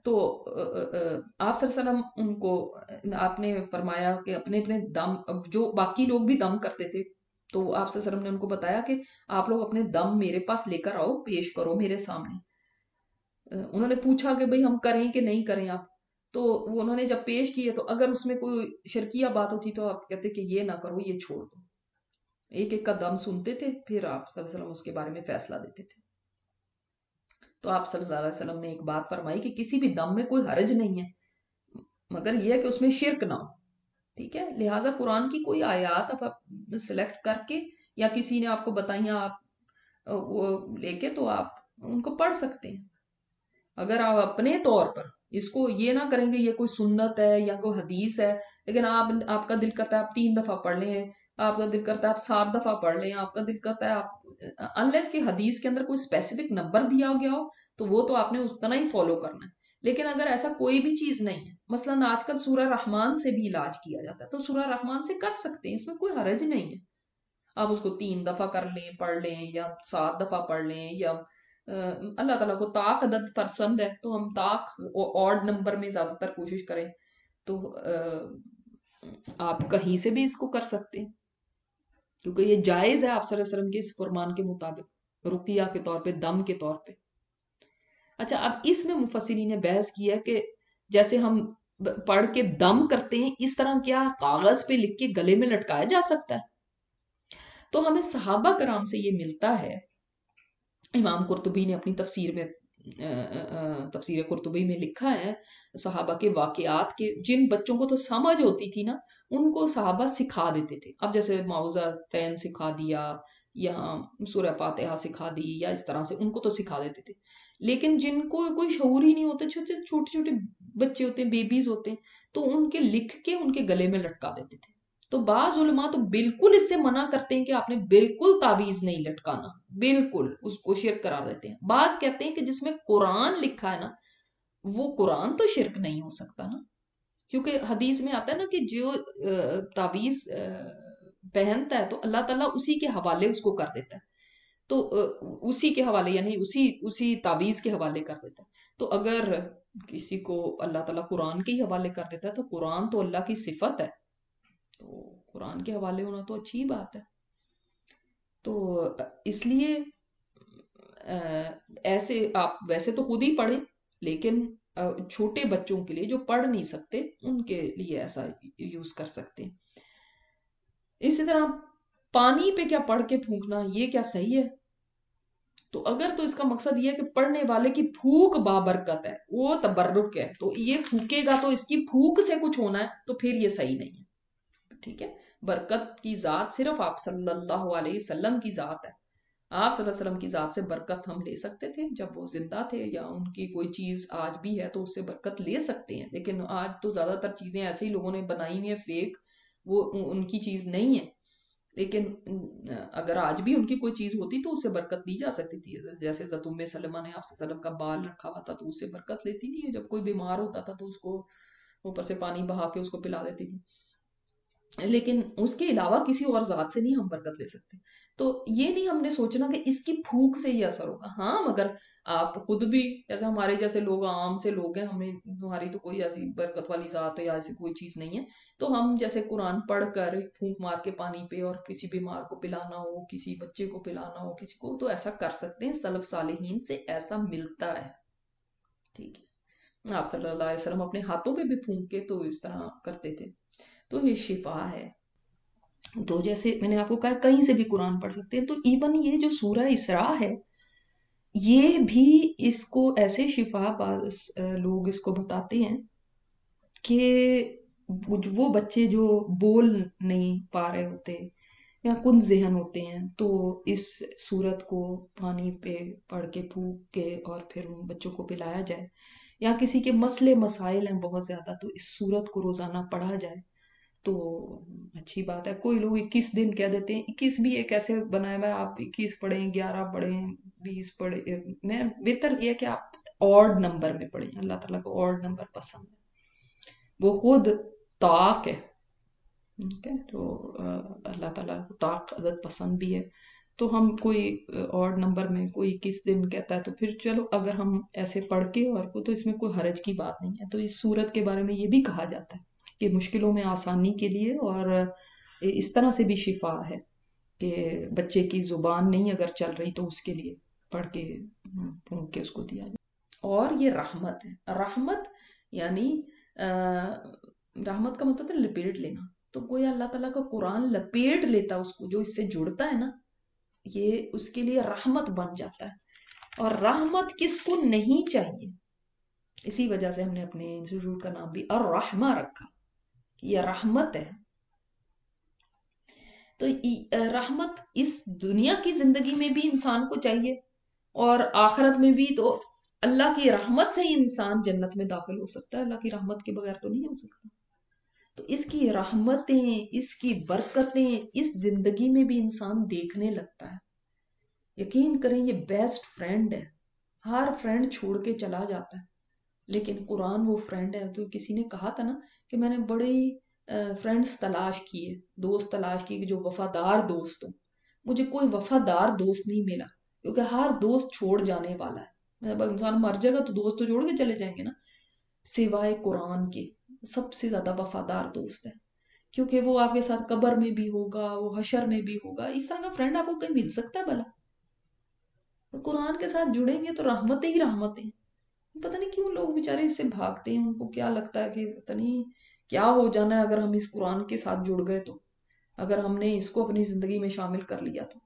Speaker 1: تو آپ صلی اللہ علیہ وسلم ان کو آپ نے فرمایا کہ اپنے اپنے دم، جو باقی لوگ بھی دم کرتے تھے تو آپ صلی اللہ علیہ وسلم نے ان کو بتایا کہ آپ لوگ اپنے دم میرے پاس لے کر آؤ، پیش کرو میرے سامنے۔ انہوں نے پوچھا کہ بھئی ہم کریں کہ نہیں کریں آپ، تو وہ انہوں نے جب پیش کیے تو اگر اس میں کوئی شرکیہ بات ہوتی تو آپ کہتے کہ یہ نہ کرو، یہ چھوڑ دو۔ ایک ایک کا دم سنتے تھے، پھر آپ صلی اللہ علیہ وسلم اس کے بارے میں فیصلہ دیتے تھے۔ تو آپ صلی اللہ علیہ وسلم نے ایک بات فرمائی کہ کسی بھی دم میں کوئی حرج نہیں ہے، مگر یہ ہے کہ اس میں شرک نہ ہو، ٹھیک ہے؟ لہٰذا قرآن کی کوئی آیات آپ سلیکٹ کر کے یا کسی نے آپ کو بتائیں آپ وہ لے کے تو آپ ان کو پڑھ سکتے ہیں۔ اگر آپ اپنے طور پر اس کو یہ نہ کریں گے یہ کوئی سنت ہے یا کوئی حدیث ہے، لیکن آپ آپ کا دل کرتا ہے آپ تین دفعہ پڑھ لیں، آپ کا دل کرتا ہے آپ سات دفعہ پڑھ لیں، آپ کا دل کرتا ہے آپ انلیس کہ حدیث کے اندر کوئی اسپیسیفک نمبر دیا گیا ہو تو وہ تو آپ نے اتنا ہی فالو کرنا ہے۔ لیکن اگر ایسا کوئی بھی چیز نہیں ہے، مثلاً آج کل سورہ رحمان سے بھی علاج کیا جاتا ہے تو سورہ رحمان سے کر سکتے ہیں، اس میں کوئی حرج نہیں ہے۔ آپ اس کو تین دفعہ کر لیں، پڑھ لیں، یا سات دفعہ پڑھ لیں، یا اللہ تعالیٰ کو طاق عدد پسند ہے تو ہم طاق آڈ نمبر میں زیادہ تر کوشش کریں، تو آپ کہیں سے بھی اس کو کر سکتے ہیں کیونکہ یہ جائز ہے آپ صلی اللہ علیہ وسلم کے اس فرمان کے مطابق، رقیہ کے طور پہ، دم کے طور پہ۔ اچھا، اب اس میں مفسرین نے بحث کی ہے کہ جیسے ہم پڑھ کے دم کرتے ہیں اس طرح کیا کاغذ پہ لکھ کے گلے میں لٹکایا جا سکتا ہے؟ تو ہمیں صحابہ کرام سے یہ ملتا ہے، امام قرطبی نے اپنی تفسیر میں تفسیر قرطبی میں لکھا ہے صحابہ کے واقعات کے، جن بچوں کو تو سمجھ ہوتی تھی نا ان کو صحابہ سکھا دیتے تھے۔ اب جیسے معوذتین سکھا دیا یا سورہ فاتحہ سکھا دی یا اس طرح سے ان کو تو سکھا دیتے تھے، لیکن جن کو کوئی شعور ہی نہیں ہوتا، چھوٹے چھوٹے چھوٹے بچے ہوتے ہیں، بیبیز ہوتے ہیں، تو ان کے لکھ کے ان کے گلے میں لٹکا دیتے تھے۔ تو بعض علماء تو بالکل اس سے منع کرتے ہیں کہ آپ نے بالکل تعویذ نہیں لٹکانا، بالکل اس کو شرک قرار دیتے ہیں۔ بعض کہتے ہیں کہ جس میں قرآن لکھا ہے نا وہ قرآن تو شرک نہیں ہو سکتا نا، کیونکہ حدیث میں آتا ہے نا کہ جو تعویذ پہنتا ہے تو اللہ تعالیٰ اسی کے حوالے اس کو کر دیتا ہے، تو اسی کے حوالے یعنی اسی اسی تعویذ کے حوالے کر دیتا ہے۔ تو اگر کسی کو اللہ تعالیٰ قرآن کے ہی حوالے کر دیتا ہے تو قرآن تو اللہ کی صفت ہے، تو قرآن کے حوالے ہونا تو اچھی بات ہے۔ تو اس لیے ایسے آپ ویسے تو خود ہی پڑھیں، لیکن چھوٹے بچوں کے لیے جو پڑھ نہیں سکتے ان کے لیے ایسا یوز کر سکتے ہیں۔ اسی طرح پانی پہ کیا پڑھ کے پھونکنا یہ کیا صحیح ہے؟ تو اگر تو اس کا مقصد یہ ہے کہ پڑھنے والے کی پھونک بابرکت ہے، وہ تبرک ہے، تو یہ پھونکے گا تو اس کی پھونک سے کچھ ہونا ہے تو پھر یہ صحیح نہیں ہے، ٹھیک ہے؟ برکت کی ذات صرف آپ صلی اللہ علیہ وسلم کی ذات ہے، آپ صلی اللہ علیہ وسلم کی ذات سے برکت ہم لے سکتے تھے جب وہ زندہ تھے، یا ان کی کوئی چیز آج بھی ہے تو اس سے برکت لے سکتے ہیں، لیکن آج تو زیادہ تر چیزیں ایسے ہی لوگوں نے بنائی ہوئی ہیں فیک، وہ ان کی چیز نہیں ہے، لیکن اگر آج بھی ان کی کوئی چیز ہوتی تو اس سے برکت دی جا سکتی تھی۔ جیسے حضرت ام سلمہ نے آپ صلی اللہ علیہ وسلم کا بال رکھا ہوا تھا تو اس سے برکت لیتی تھی، جب کوئی بیمار ہوتا تھا تو اس کو اوپر سے پانی بہا کے اس کو پلا دیتی تھی، لیکن اس کے علاوہ کسی اور ذات سے نہیں ہم برکت لے سکتے۔ تو یہ نہیں ہم نے سوچنا کہ اس کی پھونک سے یہ اثر ہوگا، ہاں مگر آپ خود بھی جیسے ہمارے جیسے لوگ عام سے لوگ ہیں، ہمیں ہماری تو کوئی ایسی برکت والی ذات یا ایسی کوئی چیز نہیں ہے، تو ہم جیسے قرآن پڑھ کر پھونک مار کے پانی پہ اور کسی بیمار کو پلانا ہو، کسی بچے کو پلانا ہو، کسی کو، تو ایسا کر سکتے ہیں، سلف صالحین سے ایسا ملتا ہے، ٹھیک ہے؟ آپ صلی اللہ علیہ وسلم اپنے ہاتھوں پہ بھی پھونک کے تو اس طرح کرتے تھے، تو یہ شفا ہے۔ تو جیسے میں نے آپ کو کہا کہیں سے بھی قرآن پڑھ سکتے ہیں، تو ایون یہ جو سورہ اسراء ہے یہ بھی اس کو ایسے شفا، بعض لوگ اس کو بتاتے ہیں کہ وہ بچے جو بول نہیں پا رہے ہوتے یا کن ذہن ہوتے ہیں تو اس سورت کو پانی پہ پڑھ کے پھونک کے اور پھر ان بچوں کو پلایا جائے، یا کسی کے مسئلے مسائل ہیں بہت زیادہ تو اس سورت کو روزانہ پڑھا جائے تو اچھی بات ہے۔ کوئی لوگ اکیس دن کہہ دیتے ہیں، اکیس بھی ایک ایسے بنایا ہوا ہے آپ اکیس پڑھیں، گیارہ پڑھیں، بیس پڑھیں، میں بہتر یہ ہے کہ آپ آڈ نمبر میں پڑھیں، اللہ تعالیٰ کو آڈ نمبر پسند ہے، وہ خود طاق ہے، تو اللہ تعالیٰ کو طاق عدد پسند بھی ہے، تو ہم کوئی اور نمبر میں کوئی کس دن کہتا ہے تو پھر چلو اگر ہم ایسے پڑھ کے اور کو تو اس میں کوئی حرج کی بات نہیں ہے. تو اس صورت کے بارے میں یہ بھی کہا جاتا ہے کہ مشکلوں میں آسانی کے لیے اور اس طرح سے بھی شفا ہے کہ بچے کی زبان نہیں اگر چل رہی تو اس کے لیے پڑھ کے پھونک کے اس کو دیا جائے. اور یہ رحمت ہے. رحمت یعنی رحمت کا مطلب ہے لپیٹ لینا. تو گویا اللہ تعالیٰ کا قرآن لپیٹ لیتا اس کو جو اس سے جڑتا ہے نا, یہ اس کے لیے رحمت بن جاتا ہے. اور رحمت کس کو نہیں چاہیے, اسی وجہ سے ہم نے اپنے انسٹیٹیوٹ کا نام بھی الرحمہ رکھا, یہ رحمت ہے. تو رحمت اس دنیا کی زندگی میں بھی انسان کو چاہیے اور آخرت میں بھی. تو اللہ کی رحمت سے ہی انسان جنت میں داخل ہو سکتا ہے, اللہ کی رحمت کے بغیر تو نہیں ہو سکتا. تو اس کی رحمتیں, اس کی برکتیں اس زندگی میں بھی انسان دیکھنے لگتا ہے. یقین کریں یہ بیسٹ فرینڈ ہے. ہر فرینڈ چھوڑ کے چلا جاتا ہے لیکن قرآن وہ فرینڈ ہے. تو کسی نے کہا تھا نا کہ میں نے بڑے فرینڈز تلاش کیے, دوست تلاش کیے جو وفادار دوست ہوں. مجھے کوئی وفادار دوست نہیں ملا کیونکہ ہر دوست چھوڑ جانے والا ہے. انسان مر جائے گا تو دوست تو چھوڑ کے چلے جائیں گے نا, سوائے قرآن کے سب سے زیادہ وفادار دوست ہے کیونکہ وہ آپ کے ساتھ قبر میں بھی ہوگا, وہ حشر میں بھی ہوگا. اس طرح کا فرینڈ آپ کو کہیں مل سکتا ہے بھلا؟ قرآن کے ساتھ جڑیں گے تو رحمتیں ہی رحمتیں. پتہ نہیں کیوں لوگ بیچارے اس سے بھاگتے ہیں, ان کو کیا لگتا ہے کہ پتہ نہیں کیا ہو جانا ہے اگر ہم اس قرآن کے ساتھ جڑ گئے تو, اگر ہم نے اس کو اپنی زندگی میں شامل کر لیا تو.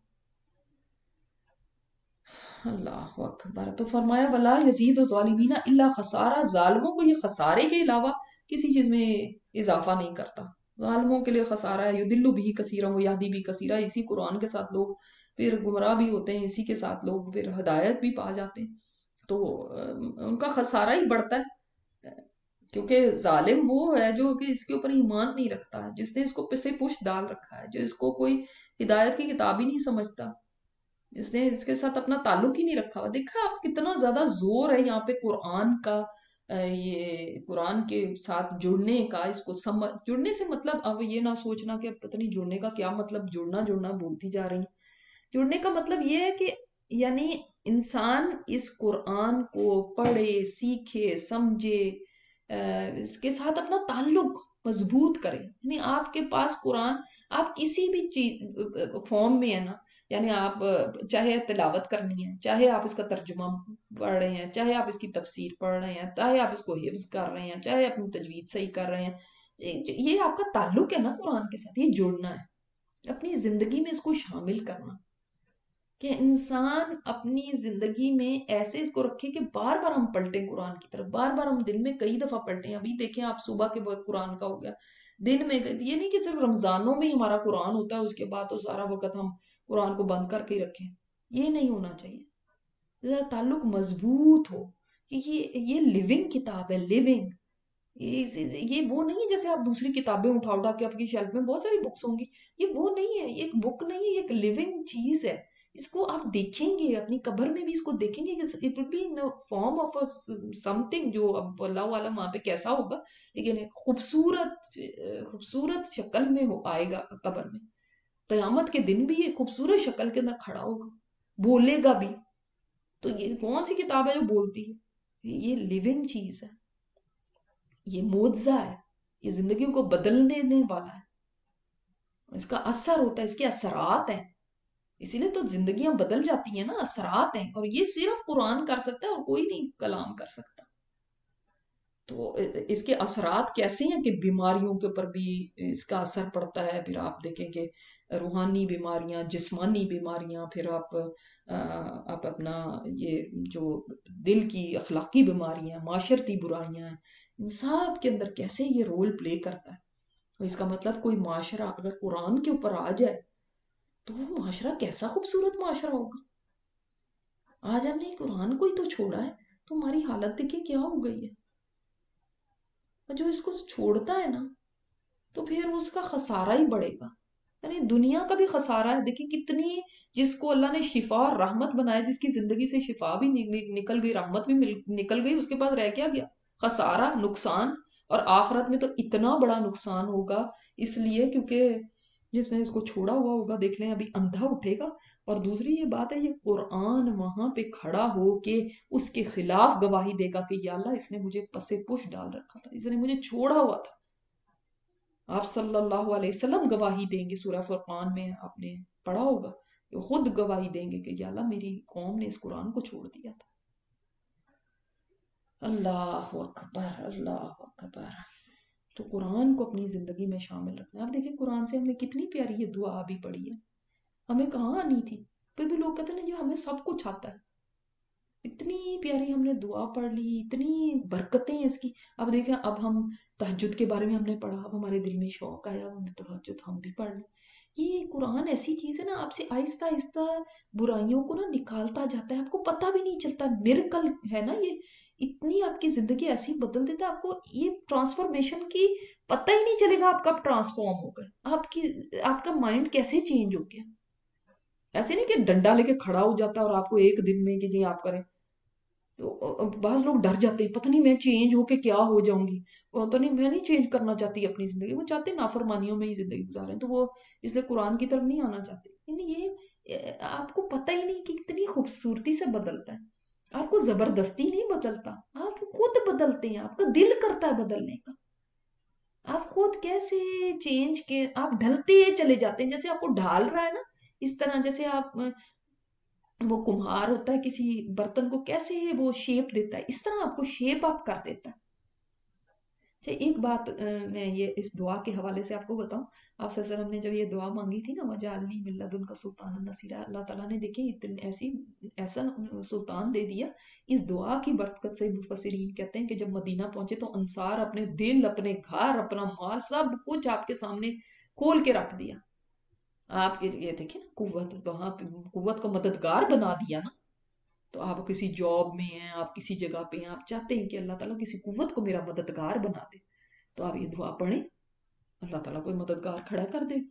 Speaker 1: اللہ اکبر. تو فرمایا ولا یزید الظالمین الا خسارہ, ظالموں کو یہ خسارے کے علاوہ کسی چیز میں اضافہ نہیں کرتا. ظالموں کے لیے خسارہ ہے. یضل بھی کثیرا ویہدی بھی کثیرا. اسی قرآن کے ساتھ لوگ پھر گمراہ بھی ہوتے ہیں, اسی کے ساتھ لوگ پھر ہدایت بھی پا جاتے ہیں. تو ان کا خسارہ ہی بڑھتا ہے کیونکہ ظالم وہ ہے جو کہ اس کے اوپر ایمان نہیں رکھتا, جس نے اس کو پسے پش ڈال رکھا ہے, جو اس کو کوئی ہدایت کی کتاب ہی نہیں سمجھتا, جس نے اس کے ساتھ اپنا تعلق ہی نہیں رکھا ہوا. دیکھا آپ کتنا زیادہ زور ہے یہاں پہ قرآن کا, یہ قرآن کے ساتھ جڑنے کا. اس کو سمجھ جڑنے سے مطلب اب یہ نہ سوچنا کہ پتہ نہیں جڑنے کا کیا مطلب, جڑنا جڑنا بولتی جا رہی ہیں. جڑنے کا مطلب یہ ہے کہ یعنی انسان اس قرآن کو پڑھے, سیکھے, سمجھے, اس کے ساتھ اپنا تعلق مضبوط کرے. یعنی آپ کے پاس قرآن آپ کسی بھی چیز فارم میں ہے نا, یعنی آپ چاہے تلاوت کرنی ہے, چاہے آپ اس کا ترجمہ پڑھ رہے ہیں, چاہے آپ اس کی تفسیر پڑھ رہے ہیں, چاہے آپ اس کو حفظ کر رہے ہیں, چاہے اپنی تجوید صحیح کر رہے ہیں, یہ آپ کا تعلق ہے نا قرآن کے ساتھ. یہ جڑنا ہے, اپنی زندگی میں اس کو شامل کرنا, کہ انسان اپنی زندگی میں ایسے اس کو رکھے کہ بار بار ہم پلٹیں قرآن کی طرف, بار بار ہم دن میں کئی دفعہ پلٹیں. ابھی دیکھیں آپ صبح کے وقت قرآن کا ہو گیا, دن میں یہ نہیں کہ صرف رمضانوں میں ہی ہمارا قرآن ہوتا ہے, اس کے بعد تو سارا وقت ہم قرآن کو بند کر کے رکھیں. یہ نہیں ہونا چاہیے. تعلق مضبوط ہو کہ یہ یہ لیونگ کتاب ہے, لیونگ. یہ وہ نہیں ہے جیسے آپ دوسری کتابیں اٹھا اٹھا کے آپ کی شیلف میں بہت ساری بکس ہوں گی, یہ وہ نہیں ہے, یہ ایک بک نہیں ہے, یہ ایک لیونگ چیز ہے. اس کو آپ دیکھیں گے اپنی قبر میں بھی, اس کو دیکھیں گے کہ it will be in a form of a something, جو اب اللہ عالم وہاں پہ کیسا ہوگا, لیکن ایک خوبصورت خوبصورت شکل میں ہو آئے گا قبر میں. قیامت کے دن بھی یہ خوبصورت شکل کے اندر کھڑا ہوگا, بولے گا بھی. تو یہ کون سی کتاب ہے جو بولتی ہے؟ یہ لیونگ چیز ہے, یہ معجزہ ہے, یہ زندگیوں کو بدلنے والا ہے, اس کا اثر ہوتا ہے, اس کے اثرات ہیں. اسی لیے تو زندگیاں بدل جاتی ہیں نا, اثرات ہیں, اور یہ صرف قرآن کر سکتا ہے اور کوئی نہیں کلام کر سکتا. تو اس کے اثرات کیسے ہیں کہ بیماریوں کے اوپر بھی اس کا اثر پڑتا ہے. پھر آپ دیکھیں کہ روحانی بیماریاں, جسمانی بیماریاں, پھر آپ آپ اپنا یہ جو دل کی اخلاقی بیماریاں, معاشرتی برائیاں ہیں, ان سب کے اندر کیسے یہ رول پلے کرتا ہے. اس کا مطلب کوئی معاشرہ اگر قرآن کے اوپر آ جائے تو وہ معاشرہ کیسا خوبصورت معاشرہ ہوگا. آج ہم نے قرآن کو ہی تو چھوڑا ہے تو ہماری حالت دیکھیں کیا ہو گئی ہے. جو اس کو چھوڑتا ہے نا تو پھر اس کا خسارہ ہی بڑھے گا. یعنی دنیا کا بھی خسارہ ہے. دیکھیں کتنی, جس کو اللہ نے شفا اور رحمت بنایا, جس کی زندگی سے شفا بھی نکل گئی, رحمت بھی نکل گئی, اس کے بعد رہ کیا گیا؟ خسارہ, نقصان. اور آخرت میں تو اتنا بڑا نقصان ہوگا, اس لیے کیونکہ جس نے اس کو چھوڑا ہوا ہوگا دیکھ لیں ابھی اندھا اٹھے گا. اور دوسری یہ بات ہے یہ قرآن وہاں پہ کھڑا ہو کے اس کے خلاف گواہی دے گا کہ یا اللہ اس نے مجھے پسے پش ڈال رکھا تھا, اس نے مجھے چھوڑا ہوا تھا. آپ صلی اللہ علیہ وسلم گواہی دیں گے, سورہ فرقان میں آپ نے پڑھا ہوگا, خود گواہی دیں گے کہ یا اللہ میری قوم نے اس قرآن کو چھوڑ دیا تھا. اللہ اکبر اللہ اکبر. تو قرآن کو اپنی زندگی میں شامل رکھنا. اب دیکھیں قرآن سے ہم نے کتنی پیاری یہ دعا بھی پڑھی ہے, ہمیں کہاں آنی تھی, پھر بھی لوگ کہتے ہیں جو ہمیں سب کچھ آتا ہے. اتنی پیاری ہم نے دعا پڑھ لی, اتنی برکتیں اس کی. اب دیکھیں اب ہم تہجد کے بارے میں ہم نے پڑھا, اب ہمارے دل میں شوق آیا ہم نے تہجد ہم بھی پڑھ لیں. یہ قرآن ایسی چیز ہے نا آپ سے آہستہ آہستہ برائیوں کو نا نکالتا جاتا ہے, آپ کو پتہ بھی نہیں چلتا. میرکل ہے نا یہ, اتنی آپ کی زندگی ایسی بدل دیتا ہے, آپ کو یہ ٹرانسفارمیشن کی پتہ ہی نہیں چلے گا آپ کب ٹرانسفارم ہو گئے, آپ کی آپ کا مائنڈ کیسے چینج ہو گیا. ایسے نہیں کہ ڈنڈا لے کے کھڑا ہو جاتا ہے اور آپ کو ایک دن میں کہ جی آپ کریں. تو بعض لوگ ڈر جاتے ہیں, پتہ نہیں میں چینج ہو کے کیا ہو جاؤں گی, وہ تو نہیں میں نہیں چینج کرنا چاہتی اپنی زندگی, وہ چاہتے ہیں نافرمانیوں میں ہی زندگی گزاریں, تو وہ اس لیے قرآن کی طرف نہیں آنا چاہتے. یعنی یہ آپ کو پتہ ہی نہیں کہ کتنی خوبصورتی سے بدلتا ہے. آپ کو زبردستی نہیں بدلتا, آپ خود بدلتے ہیں, آپ کا دل کرتا ہے بدلنے کا. آپ خود کیسے چینج کے آپ ڈھلتے چلے جاتے ہیں, جیسے آپ کو ڈھال رہا ہے نا, اس طرح جیسے آپ وہ کمہار ہوتا ہے کسی برتن کو کیسے وہ شیپ دیتا ہے, اس طرح آپ کو شیپ اپ کر دیتا ہے. اچھا ایک بات میں یہ اس دعا کے حوالے سے آپ کو بتاؤں, آپ صلی اللہ علیہ وسلم نے جب یہ دعا مانگی تھی نا وجعلنی من لدنک سلطانا نصیرا, اللہ تعالیٰ نے دیکھیں اتنی ایسی ایسا سلطان دے دیا. اس دعا کی برکت سے مفسرین کہتے ہیں کہ جب مدینہ پہنچے تو انصار اپنے دل اپنے گھر اپنا مال سب کچھ آپ کے سامنے کھول کے رکھ دیا. آپ کے یہ دیکھیں نا قوت, وہاں قوت کو مددگار بنا دیا نا. تو آپ کسی جاب میں ہیں, آپ کسی جگہ پہ ہیں, آپ چاہتے ہیں کہ اللہ تعالیٰ کسی قوت کو میرا مددگار بنا دے, تو آپ یہ دعا پڑھیں, اللہ تعالیٰ کوئی مددگار کھڑا کر دے.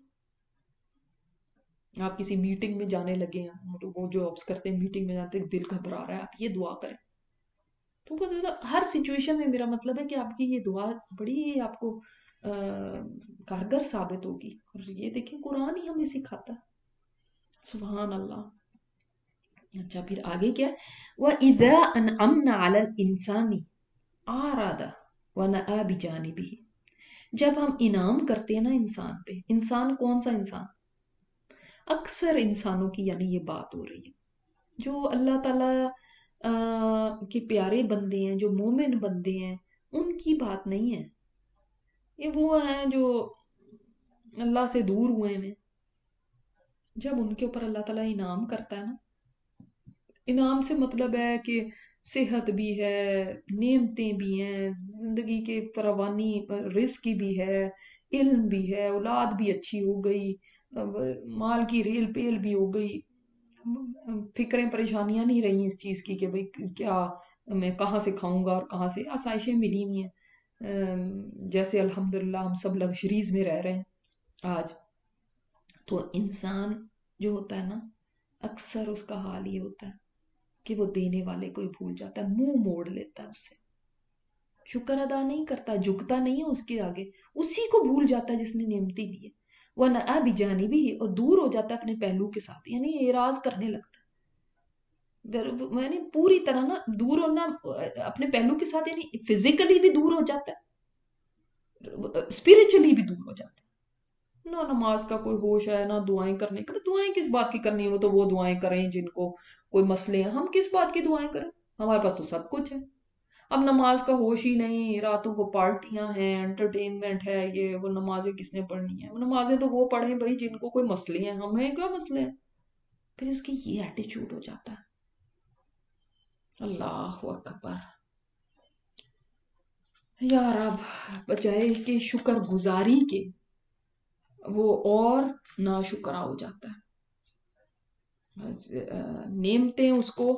Speaker 1: آپ کسی میٹنگ میں جانے لگے ہیں, وہ جو آپس کرتے ہیں میٹنگ میں جاتے ہیں, دل گھبرا رہا ہے, آپ یہ دعا کریں. تو ہر سچویشن میں میرا مطلب ہے کہ آپ کی یہ دعا بڑی آپ کو کارگر ثابت ہوگی. اور یہ دیکھیں قرآن ہی ہمیں سکھاتا. سبحان اللہ. اچھا پھر آگے کیا, وَإِذَا أَنْعَمْنَا عَلَى الْإِنسَانِ أَعْرَضَ وَنَأَىٰ بِجَانِبِهِ. جب ہم انعام کرتے ہیں نا انسان پہ, انسان کون سا انسان, اکثر انسانوں کی یعنی یہ بات ہو رہی ہے جو اللہ تعالیٰ کے پیارے بندے ہیں, جو مومن بندے ہیں, ان کی بات نہیں ہے. یہ وہ ہیں جو اللہ سے دور ہوئے ہیں. جب ان کے اوپر اللہ تعالیٰ انعام کرتا ہے نا, انعام سے مطلب ہے کہ صحت بھی ہے, نعمتیں بھی ہیں, زندگی کے فراوانی رزق بھی ہے, علم بھی ہے, اولاد بھی اچھی ہو گئی, مال کی ریل پیل بھی ہو گئی, فکریں پریشانیاں نہیں رہی اس چیز کی کہ بھئی کیا میں کہاں سے کھاؤں گا اور کہاں سے, آسائشیں ملی ہوئی ہیں. جیسے الحمدللہ ہم سب لگژریز میں رہ رہے ہیں آج. تو انسان جو ہوتا ہے نا, اکثر اس کا حال یہ ہوتا ہے کہ وہ دینے والے کو ہی بھول جاتا ہے, منہ موڑ لیتا ہے اس سے, شکر ادا نہیں کرتا, جھکتا نہیں ہے اس کے آگے, اسی کو بھول جاتا ہے جس نے نعمتیں دی ہے. وَنَأَىٰ بِجَانِبِهِ, اور دور ہو جاتا ہے اپنے پہلو کے ساتھ, یعنی اعراض کرنے لگتا ہے. یعنی پوری طرح نا دور ہونا اپنے پہلو کے ساتھ, یعنی فزیکلی بھی دور ہو جاتا ہے, اسپرچولی بھی دور ہو جاتا ہے. نہ نماز کا کوئی ہوش ہے, نہ دعائیں کرنے کا. دعائیں کس بات کی کرنی ہے, وہ تو وہ دعائیں کریں جن کو کوئی مسئلے ہیں, ہم کس بات کی دعائیں کریں, ہمارے پاس تو سب کچھ ہے. اب نماز کا ہوش ہی نہیں, راتوں کو پارٹیاں ہیں, انٹرٹینمنٹ ہے, یہ وہ نمازیں کس نے پڑھنی ہیں. نمازیں تو وہ پڑھیں بھائی جن کو کوئی مسئلے ہیں, ہمیں کیا مسئلے ہیں. پھر اس کی یہ ایٹیچیوڈ ہو جاتا ہے. اللہ اکبر. یا رب بچائے کہ شکر گزاری کے وہ اور ناشکرا ہو جاتا ہے. نعمتیں اس کو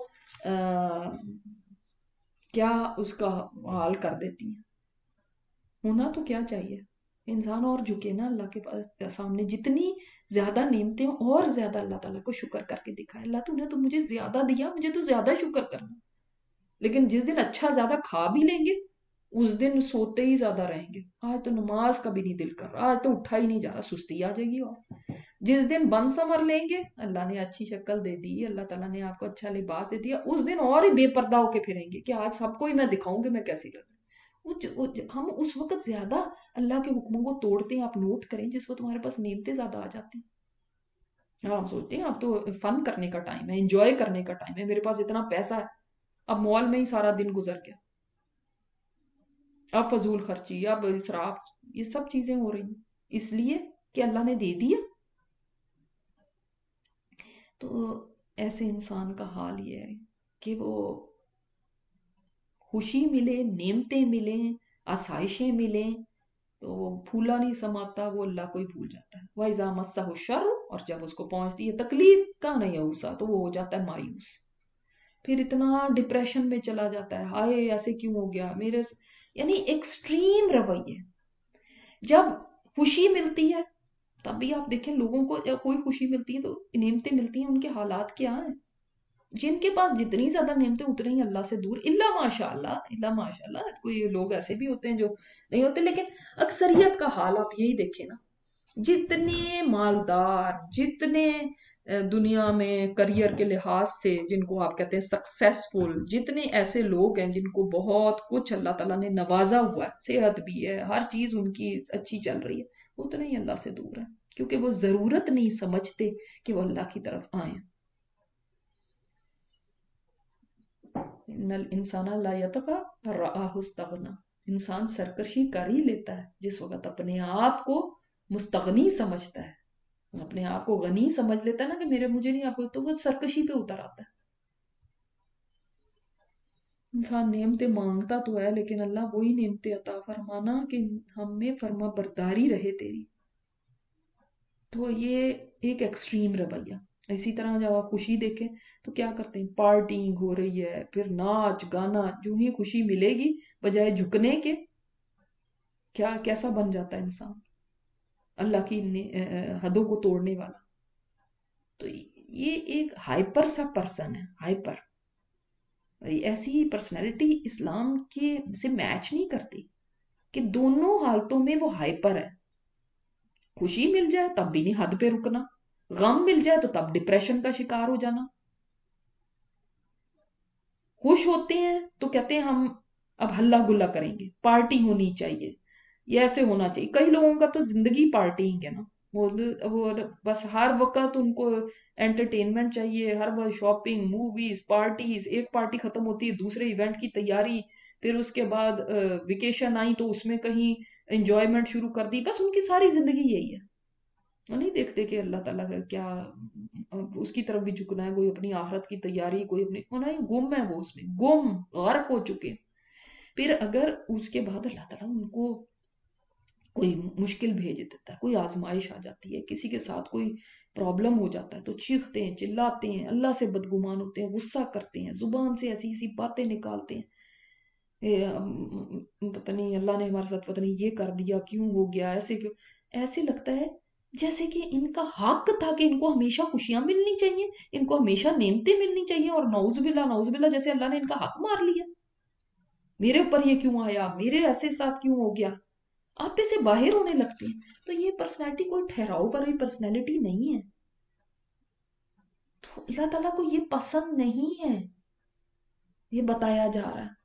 Speaker 1: کیا اس کا حال کر دیتی ہیں. ہونا تو کیا چاہیے, انسان اور جھکے نا اللہ کے پاس سامنے, جتنی زیادہ نعمتیں اور زیادہ اللہ تعالیٰ کو شکر کر کے دکھائے. اللہ تو نے تو مجھے زیادہ دیا, مجھے تو زیادہ شکر کرنا. لیکن جس دن اچھا زیادہ کھا بھی لیں گے اس دن سوتے ہی زیادہ رہیں گے، آج تو نماز کا بھی نہیں دل کر رہا، آج تو اٹھا ہی نہیں جا رہا، سستی آ جائے گی۔ اور جس دن بن سمر لیں گے، اللہ نے اچھی شکل دے دی، اللہ تعالیٰ نے آپ کو اچھا لباس دے دیا، اس دن اور ہی بے پردہ ہو کے پھریں گے کہ آج سب کو ہی میں دکھاؤں گی میں کیسی لگتی ہوں۔ ہم اس وقت زیادہ اللہ کے حکموں کو توڑتے ہیں۔ آپ نوٹ کریں جس وقت تمہارے پاس نعمتیں زیادہ آ جاتی ہیں اور ہم سوچتے ہیں اب تو فن کرنے کا ٹائم ہے، انجوائے کرنے کا ٹائم ہے، میرے پاس اتنا پیسہ ہے، اب مال میں ہی سارا دن گزر گیا، اب فضول خرچی، اب اسراف، یہ سب چیزیں ہو رہی ہیں اس لیے کہ اللہ نے دے دیا۔ تو ایسے انسان کا حال یہ ہے کہ وہ خوشی ملے، نعمتیں ملیں، آسائشیں ملیں تو وہ پھولا نہیں سماتا، وہ اللہ کو ہی بھول جاتا ہے۔ وَإِذَا مَسَّهُ الشَّرُّ، اور جب اس کو پہنچتی ہے تکلیف، كَانَ يَئُوسًا، تو وہ ہو جاتا ہے مایوس، پھر اتنا ڈپریشن میں چلا جاتا ہے، ہائے ایسے کیوں ہو گیا میرے، یعنی ایکسٹریم رویے۔ جب خوشی ملتی ہے تب بھی آپ دیکھیں لوگوں کو جب کوئی خوشی ملتی ہے تو نعمتیں ملتی ہیں، ان کے حالات کیا ہیں؟ جن کے پاس جتنی زیادہ نعمتیں اتنے ہی اللہ سے دور، الا ماشاء اللہ، الا ماشاء اللہ، کوئی لوگ ایسے بھی ہوتے ہیں جو نہیں ہوتے، لیکن اکثریت کا حال آپ یہی دیکھیں نا، جتنے مالدار، جتنے دنیا میں کریئر کے لحاظ سے جن کو آپ کہتے ہیں سکسیسفل، جتنے ایسے لوگ ہیں جن کو بہت کچھ اللہ تعالیٰ نے نوازا ہوا ہے، صحت بھی ہے، ہر چیز ان کی اچھی چل رہی ہے، اتنے ہی اللہ سے دور ہے، کیونکہ وہ ضرورت نہیں سمجھتے کہ وہ اللہ کی طرف آئیں۔ ان الانسان لا یطغی ان رآہ استغنی، انسان سرکشی کر ہی لیتا ہے جس وقت اپنے آپ کو مستغنی سمجھتا ہے، اپنے آپ کو غنی سمجھ لیتا ہے نا کہ میرے مجھے نہیں، آپ کو، تو وہ سرکشی پہ اتر آتا ہے۔ انسان نعمتیں مانگتا تو ہے لیکن اللہ وہی نعمتیں عطا فرمانا کہ ہم میں فرما برداری رہے تیری، تو یہ ایک ایکسٹریم رویہ۔ اسی طرح جب آپ خوشی دیکھیں تو کیا کرتے ہیں، پارٹیing ہو رہی ہے، پھر ناچ گانا، جو ہی خوشی ملے گی بجائے جھکنے کے کیا کیسا بن جاتا ہے انسان، اللہ کی حدوں کو توڑنے والا۔ تو یہ ایک ہائپر سا پرسن ہے، ہائپر، ایسی پرسنالٹی اسلام کے سے میچ نہیں کرتی کہ دونوں حالتوں میں وہ ہائپر ہے، خوشی مل جائے تب بھی نہیں حد پہ رکنا، غم مل جائے تو تب ڈپریشن کا شکار ہو جانا، خوش ہوتے ہیں تو کہتے ہیں ہم اب ہلا گلا کریں گے، پارٹی ہونی چاہیے، یہ ایسے ہونا چاہیے۔ کئی لوگوں کا تو زندگی پارٹیing ہے نا، وہ بس ہر وقت ان کو انٹرٹینمنٹ چاہیے، ہر وقت شاپنگ، موویز، پارٹیز، ایک پارٹی ختم ہوتی ہے دوسرے ایونٹ کی تیاری، پھر اس کے بعد ویکیشن آئی تو اس میں کہیں انجوائمنٹ شروع کر دی، بس ان کی ساری زندگی یہی ہے۔ وہ نہیں دیکھتے کہ اللہ تعالیٰ کا کیا، اس کی طرف بھی جھکنا ہے، کوئی اپنی آخرت کی تیاری، کوئی اپنی، نہیں، گم ہے وہ اس میں، گم غرق ہو چکے۔ پھر اگر اس کے بعد اللہ تعالیٰ ان کو کوئی مشکل بھیج دیتا ہے، کوئی آزمائش آ جاتی ہے، کسی کے ساتھ کوئی پرابلم ہو جاتا ہے تو چیختے ہیں، چلاتے ہیں، اللہ سے بدگمان ہوتے ہیں، غصہ کرتے ہیں، زبان سے ایسی ایسی باتیں نکالتے ہیں، پتہ نہیں اللہ نے ہمارے ساتھ پتہ نہیں یہ کر دیا، کیوں ہو گیا ایسے، کیوں ایسے لگتا ہے جیسے کہ ان کا حق تھا کہ ان کو ہمیشہ خوشیاں ملنی چاہیے، ان کو ہمیشہ نعمتیں ملنی چاہیے، اور نعوذ باللہ نعوذ باللہ جیسے اللہ نے ان کا حق مار لیا، میرے اوپر یہ کیوں آیا، میرے ایسے ساتھ کیوں ہو گیا، آپ پہ سے باہر ہونے لگتے ہیں۔ تو یہ پرسنالٹی کوئی ٹھہراؤ پر ہوئی پرسنالٹی نہیں ہے، تو اللہ تعالیٰ کو یہ پسند نہیں ہے، یہ بتایا جا رہا ہے۔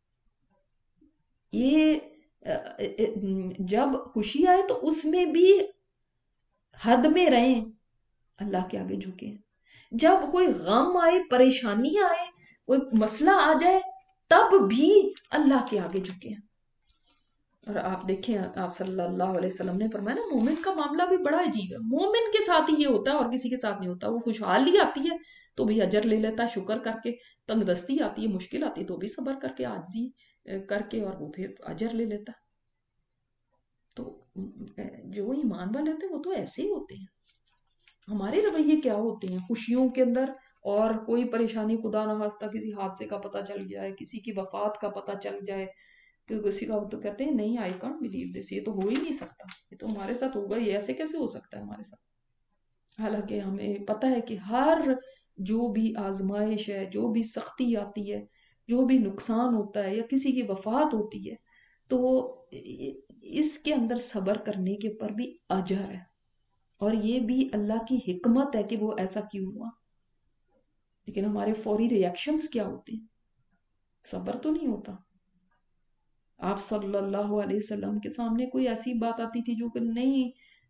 Speaker 1: یہ جب خوشی آئے تو اس میں بھی حد میں رہیں، اللہ کے آگے جھکیں، جب کوئی غم آئے، پریشانی آئے، کوئی مسئلہ آ جائے تب بھی اللہ کے آگے جھکیں۔ اور آپ دیکھیں آپ صلی اللہ علیہ وسلم نے فرمایا نا، مومن کا معاملہ بھی بڑا عجیب ہے، مومن کے ساتھ ہی یہ ہوتا ہے اور کسی کے ساتھ نہیں ہوتا، وہ خوشحالی آتی ہے تو بھی اجر لے لیتا ہے شکر کر کے، تنگ دستی آتی ہے، مشکل آتی ہے تو بھی صبر کر کے، عاجزی کر کے، اور وہ پھر اجر لے لیتا ہے۔ تو جو ایمان والے ہوتے ہیں وہ تو ایسے ہی ہوتے ہیں۔ ہمارے رویے کیا ہوتے ہیں خوشیوں کے اندر، اور کوئی پریشانی خدا نہ خواستہ کسی حادثے کا پتہ چل جائے، کسی کی وفات کا پتہ چل جائے، کہ کسی کا تو کہتے ہیں نہیں آئی کانٹ بلیو دس، یہ تو ہو ہی نہیں سکتا، یہ تو ہمارے ساتھ ہوگا، یہ ایسے کیسے ہو سکتا ہے ہمارے ساتھ، حالانکہ ہمیں پتہ ہے کہ ہر جو بھی آزمائش ہے، جو بھی سختی آتی ہے، جو بھی نقصان ہوتا ہے یا کسی کی وفات ہوتی ہے، تو اس کے اندر صبر کرنے کے اوپر بھی اجر ہے، اور یہ بھی اللہ کی حکمت ہے کہ وہ ایسا کیوں ہوا. لیکن ہمارے فوری ریئیکشنز کیا ہوتے ہیں؟ صبر تو نہیں ہوتا. آپ صلی اللہ علیہ وسلم کے سامنے کوئی ایسی بات آتی تھی جو کہ نہیں،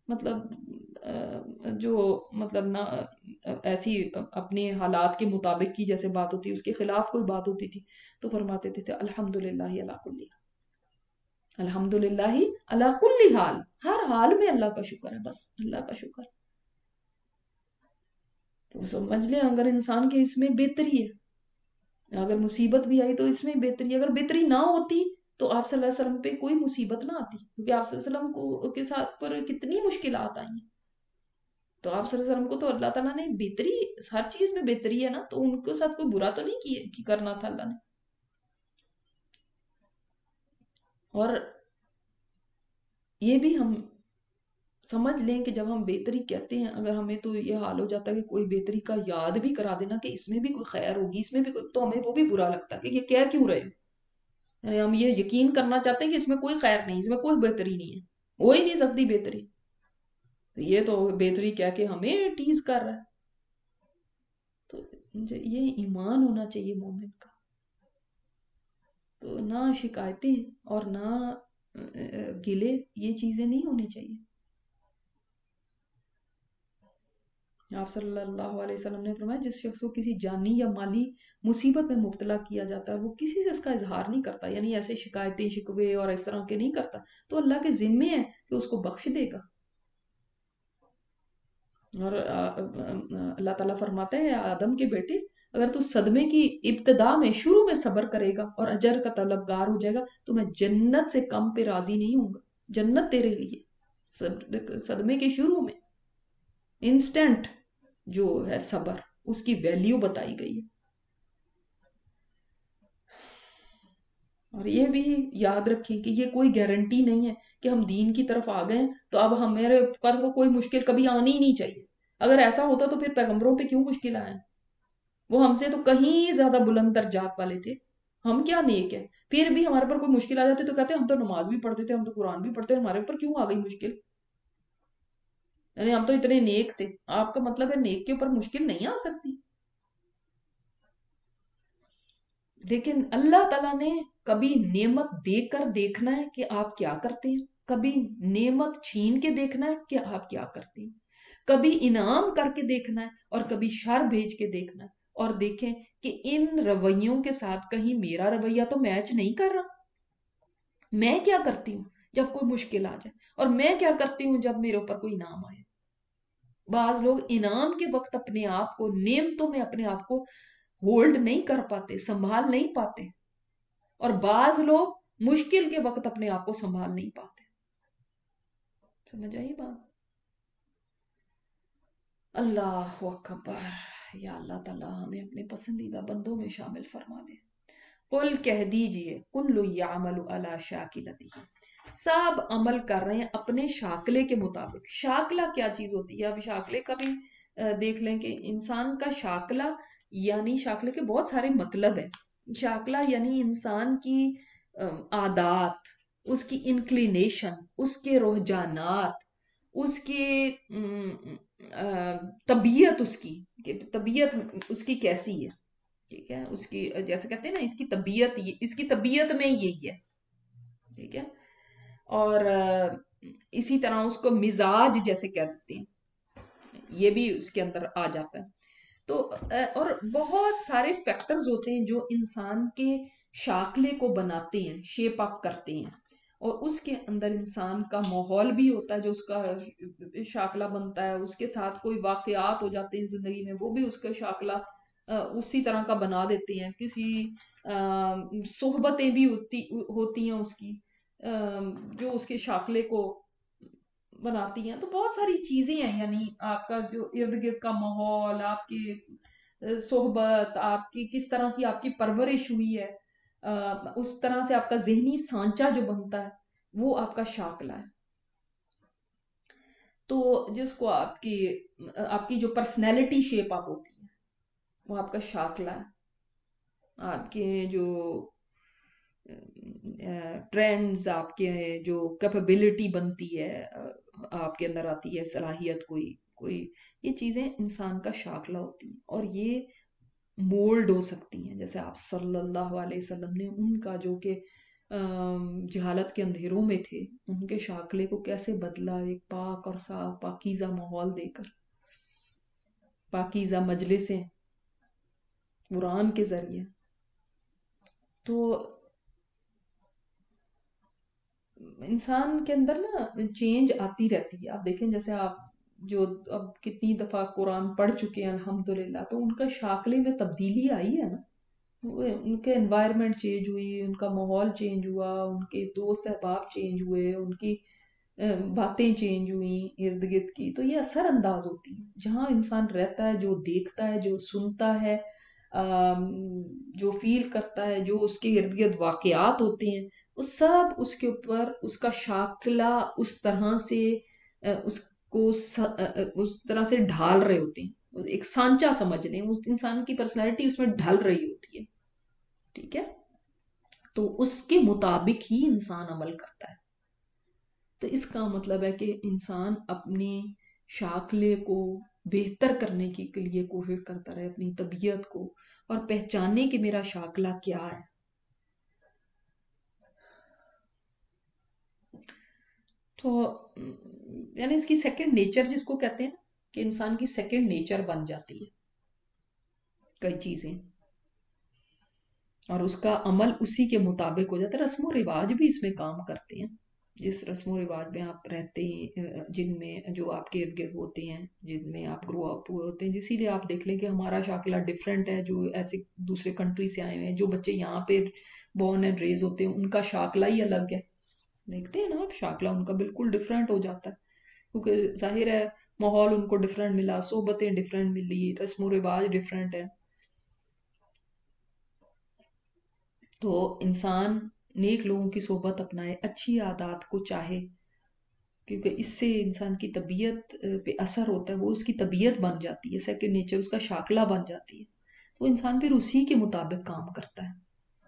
Speaker 1: مطلب جو مطلب نہ ایسی اپنے حالات کے مطابق کی جیسے بات ہوتی، اس کے خلاف کوئی بات ہوتی تھی تو فرماتے تھے الحمدللہ علی کل حال، الحمدللہ علی کل حال، ہر حال میں اللہ کا شکر ہے، بس اللہ کا شکر. تو سمجھ لیں اگر انسان کے اس میں بہتری ہے، اگر مصیبت بھی آئی تو اس میں بہتری، اگر بہتری نہ ہوتی تو آپ صلی اللہ علیہ وسلم پہ کوئی مصیبت نہ آتی، کیونکہ آپ صلی اللہ علیہ وسلم کو کے ساتھ پر کتنی مشکلات آئی ہیں. تو آپ صلی اللہ علیہ وسلم کو تو اللہ تعالیٰ نے بہتری، ہر چیز میں بہتری ہے نا، تو ان کے ساتھ کوئی برا تو نہیں کیے کی کرنا تھا اللہ نے. اور یہ بھی ہم سمجھ لیں کہ جب ہم بہتری کہتے ہیں، اگر ہمیں تو یہ حال ہو جاتا ہے کہ کوئی بہتری کا یاد بھی کرا دینا کہ اس میں بھی کوئی خیر ہوگی، اس میں بھی کوئی، تو ہمیں وہ بھی برا لگتا ہے کہ یہ کیا کیوں رہے. یعنی ہم یہ یقین کرنا چاہتے ہیں کہ اس میں کوئی خیر نہیں، اس میں کوئی بہتری نہیں ہے، ہو ہی نہیں سکتی بہتری. یہ تو بہتری کہہ کے ہمیں ٹیز کر رہا ہے. تو یہ ایمان ہونا چاہیے مومن کا. تو نہ شکایتیں اور نہ گلے، یہ چیزیں نہیں ہونی چاہیے. آپ صلی اللہ علیہ وسلم نے فرمایا جس شخص کو کسی جانی یا مالی مصیبت میں مبتلا کیا جاتا ہے وہ کسی سے اس کا اظہار نہیں کرتا، یعنی ایسے شکایتیں شکوے اور اس طرح کے نہیں کرتا، تو اللہ کے ذمے ہے کہ اس کو بخش دے گا. اور اللہ تعالیٰ فرماتا ہے آدم کے بیٹے اگر تو صدمے کی ابتدا میں شروع میں صبر کرے گا اور اجر کا طلبگار ہو جائے گا تو میں جنت سے کم پہ راضی نہیں ہوں گا. جنت تیرے لیے صدمے کے شروع میں انسٹنٹ جو ہے صبر، اس کی ویلیو بتائی گئی ہے. اور یہ بھی یاد رکھیں کہ یہ کوئی گارنٹی نہیں ہے کہ ہم دین کی طرف آ گئے تو اب ہمارے پر کوئی مشکل کبھی آنی ہی نہیں چاہیے. اگر ایسا ہوتا تو پھر پیغمبروں پہ کیوں مشکل آئے؟ وہ ہم سے تو کہیں زیادہ بلند درجات والے تھے، ہم کیا نیک ہیں، پھر بھی ہمارے پر کوئی مشکل آ جاتی تو کہتے ہیں ہم تو نماز بھی پڑھتے تھے، ہم تو قرآن بھی پڑھتے، ہمارے اوپر کیوں آ گئی مشکل؟ یعنی ہم تو اتنے نیک تھے. آپ کا مطلب ہے نیک کے اوپر مشکل نہیں آ سکتی. لیکن اللہ تعالیٰ نے کبھی نعمت دے کر دیکھنا ہے کہ آپ کیا کرتے ہیں، کبھی نعمت چھین کے دیکھنا ہے کہ آپ کیا کرتے ہیں، کبھی انعام کر کے دیکھنا ہے اور کبھی شر بھیج کے دیکھنا ہے. اور دیکھیں کہ ان رویوں کے ساتھ کہیں میرا رویہ تو میچ نہیں کر رہا. میں کیا کرتی ہوں جب کوئی مشکل آ جائے، اور میں کیا کرتی ہوں جب میرے اوپر کوئی انعام آئے. بعض لوگ انعام کے وقت اپنے آپ کو، نعمتوں میں اپنے آپ کو ہولڈ نہیں کر پاتے، سنبھال نہیں پاتے، اور بعض لوگ مشکل کے وقت اپنے آپ کو سنبھال نہیں پاتے. سمجھ آئی بات؟ اللہ اکبر. یا اللہ تعالیٰ ہمیں اپنے پسندیدہ بندوں میں شامل فرما لے. قل کہہ دیجئے کل یعمل علی شاکلتہ، سب عمل کر رہے ہیں اپنے شاکلے کے مطابق. شاکلہ کیا چیز ہوتی ہے؟ اب شاکلے کا بھی دیکھ لیں کہ انسان کا شاکلہ، یعنی شاکلے کے بہت سارے مطلب ہیں. شاکلہ یعنی انسان کی عادات، اس کی انکلینیشن، اس کے رجحانات، اس کی طبیعت، اس کی طبیعت اس کی کیسی ہے. ٹھیک ہے، اس کی جیسے کہتے ہیں نا اس کی طبیعت، اس کی طبیعت میں یہی ہے. ٹھیک ہے. اور اسی طرح اس کو مزاج جیسے کہتے ہیں، یہ بھی اس کے اندر آ جاتا ہے. تو اور بہت سارے فیکٹرز ہوتے ہیں جو انسان کے شاکلے کو بناتے ہیں، شیپ اپ کرتے ہیں. اور اس کے اندر انسان کا ماحول بھی ہوتا ہے جو اس کا شاکلہ بنتا ہے. اس کے ساتھ کوئی واقعات ہو جاتے ہیں زندگی میں، وہ بھی اس کا شاکلہ اسی طرح کا بنا دیتے ہیں. کسی صحبتیں بھی ہوتی ہوتی ہیں اس کی جو اس کے شاکلے کو بناتی ہیں. تو بہت ساری چیزیں ہیں، یعنی آپ کا جو ارد گرد کا ماحول، آپ کی صحبت، آپ کی کس طرح کی آپ کی پرورش ہوئی ہے، اس طرح سے آپ کا ذہنی سانچہ جو بنتا ہے وہ آپ کا شاکلہ ہے. تو جس کو آپ کی آپ کی جو پرسنالٹی شیپ اپ ہوتی ہے وہ آپ کا شاکلہ ہے. آپ کے جو ٹرینڈز، آپ کے جو کیپیبلٹی بنتی ہے، آپ کے اندر آتی ہے صلاحیت، کوئی کوئی یہ چیزیں انسان کا شاخلہ ہوتی ہیں، اور یہ مولڈ ہو سکتی ہیں. جیسے آپ صلی اللہ علیہ وسلم نے ان کا جو کہ جہالت کے اندھیروں میں تھے، ان کے شاخلے کو کیسے بدلا ایک پاک اور صاف پاکیزہ ماحول دے کر، پاکیزہ مجلسیں قرآن کے ذریعے. تو انسان کے اندر نا چینج آتی رہتی ہے. آپ دیکھیں جیسے آپ جو اب کتنی دفعہ قرآن پڑھ چکے ہیں الحمدللہ، تو ان کا شاخلے میں تبدیلی آئی ہے نا. ان کے انوائرمنٹ چینج ہوئی، ان کا ماحول چینج ہوا، ان کے دوست احباب چینج ہوئے، ان کی باتیں چینج ہوئیں ارد گرد کی. تو یہ اثر انداز ہوتی ہیں جہاں انسان رہتا ہے، جو دیکھتا ہے، جو سنتا ہے، جو فیل کرتا ہے، جو اس کے ارد گرد واقعات ہوتے ہیں، اس سب اس کے اوپر اس کا شاخلہ اس طرح سے اس کو اس طرح سے ڈھال رہے ہوتے ہیں. ایک سانچہ سمجھ لیں، اس انسان کی پرسنالٹی اس میں ڈھل رہی ہوتی ہے. ٹھیک ہے، تو اس کے مطابق ہی انسان عمل کرتا ہے. تو اس کا مطلب ہے کہ انسان اپنے شاخلے کو بہتر کرنے کے لیے کوشش کرتا رہے، اپنی طبیعت کو، اور پہچانے کہ میرا شاخلہ کیا ہے. تو یعنی اس کی سیکنڈ نیچر جس کو کہتے ہیں کہ انسان کی سیکنڈ نیچر بن جاتی ہے کئی چیزیں، اور اس کا عمل اسی کے مطابق ہو جاتا ہے. رسم و رواج بھی اس میں کام کرتے ہیں. جس رسم و رواج میں آپ رہتے ہیں، جن میں جو آپ کے ارد گرد ہوتے ہیں، جن میں آپ گرو اپ ہوئے ہوتے ہیں، اسی لیے آپ دیکھ لیں کہ ہمارا شاخلہ ڈفرینٹ ہے. جو ایسے دوسرے کنٹری سے آئے ہوئے ہیں، جو بچے یہاں پہ بورن اینڈ ریز ہوتے ہیں، ان کا شاخلہ ہی الگ ہے. دیکھتے ہیں نا آپ، شاخلہ ان کا بالکل ڈفرینٹ ہو جاتا ہے، کیونکہ ظاہر ہے ماحول ان کو ڈفرینٹ ملا، صحبتیں ڈفرینٹ ملی، رسم و رواج ڈفرینٹ ہے. تو انسان نیک لوگوں کی صحبت اپنائے، اچھی عادات کو چاہے، کیونکہ اس سے انسان کی طبیعت پہ اثر ہوتا ہے، وہ اس کی طبیعت بن جاتی ہے، سیکنڈ نیچر اس کا شاخلہ بن جاتی ہے. تو انسان پھر اسی کے مطابق کام کرتا ہے.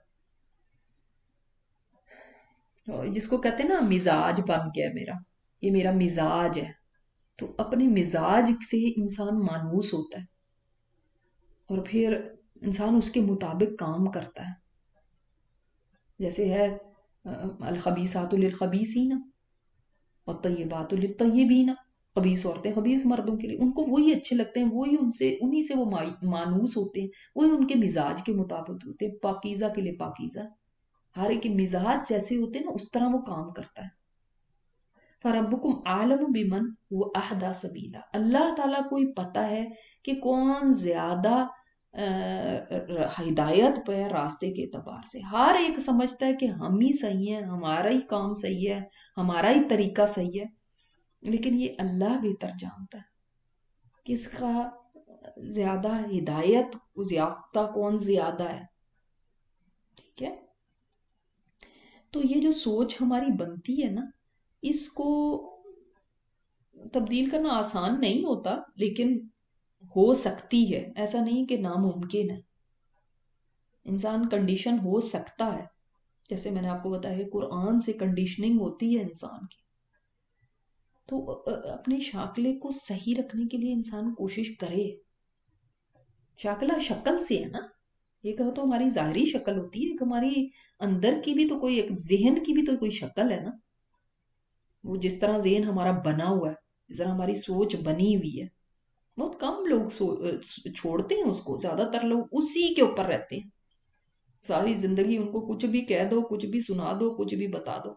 Speaker 1: جس کو کہتے ہیں نا مزاج بن گیا میرا، یہ میرا مزاج ہے. تو اپنے مزاج سے انسان مانوس ہوتا ہے، اور پھر انسان اس کے مطابق کام کرتا ہے. جیسے ہے الخبیثات للخبیثین والطیبات للطیبین. خبیث عورتیں خبیث مردوں کے لیے، ان کو وہی اچھے لگتے ہیں، وہی ان سے انہی سے وہ مانوس ہوتے ہیں، وہی ان کے مزاج کے مطابق ہوتے ہیں. پاکیزہ کے لیے پاکیزہ، ہر ایک مزاج جیسے ہوتے ہیں نا اس طرح وہ کام کرتا ہے. فَرَبُّكُمْ أَعْلَمُ بِمَنْ هُوَ أَهْدَىٰ سَبِيلًا. اللہ تعالیٰ کو ہی پتا ہے کہ کون زیادہ ہدایت پہ ہے راستے کے اعتبار سے. ہر ایک سمجھتا ہے کہ ہم ہی صحیح ہیں، ہمارا ہی کام صحیح ہے، ہمارا ہی طریقہ صحیح ہے، لیکن یہ اللہ بہتر جانتا ہے کہ اس کا زیادہ ہدایت یافتہ کون زیادہ ہے. ٹھیک ہے، تو یہ جو سوچ ہماری بنتی ہے نا، اس کو تبدیل کرنا آسان نہیں ہوتا، لیکن ہو سکتی ہے. ایسا نہیں کہ ناممکن ہے، انسان کنڈیشن ہو سکتا ہے. جیسے میں نے آپ کو بتایا کہ قرآن سے کنڈیشننگ ہوتی ہے انسان کی. تو اپنے شاخلے کو صحیح رکھنے کے لیے انسان کوشش کرے. شاخلہ شکل سے ہے نا، ایک تو ہماری ظاہری شکل ہوتی ہے، ایک ہماری اندر کی بھی تو کوئی، ایک ذہن کی بھی تو کوئی شکل ہے نا. وہ جس طرح ذہن ہمارا بنا ہوا ہے، جس طرح ہماری سوچ بنی ہوئی ہے، بہت کم لوگ چھوڑتے ہیں اس کو، زیادہ تر لوگ اسی کے اوپر رہتے ہیں. ساری زندگی ان کو کچھ بھی کہہ دو، کچھ بھی سنا دو، کچھ بھی بتا دو.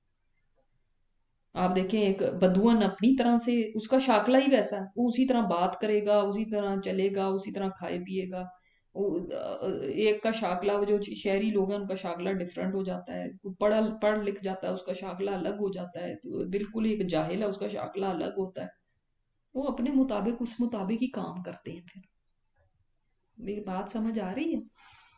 Speaker 1: آپ دیکھیں ایک بدوان اپنی طرح سے، اس کا شاخلہ ہی ویسا ہے، وہ اسی طرح بات کرے گا، اسی طرح چلے گا، اسی طرح کھائے پیے گا. ایک کا شاخلہ، جو شہری لوگ ہیں ان کا شاخلہ ڈفرینٹ ہو جاتا ہے. پڑھ پڑھ لکھ جاتا ہے، اس کا شاخلہ الگ ہو جاتا ہے. بالکل ایک جاہل ہے، اس کا شاخلہ الگ ہوتا ہے. وہ اپنے مطابق اس مطابق ہی کام کرتے ہیں. پھر میری بات سمجھ آ رہی ہے؟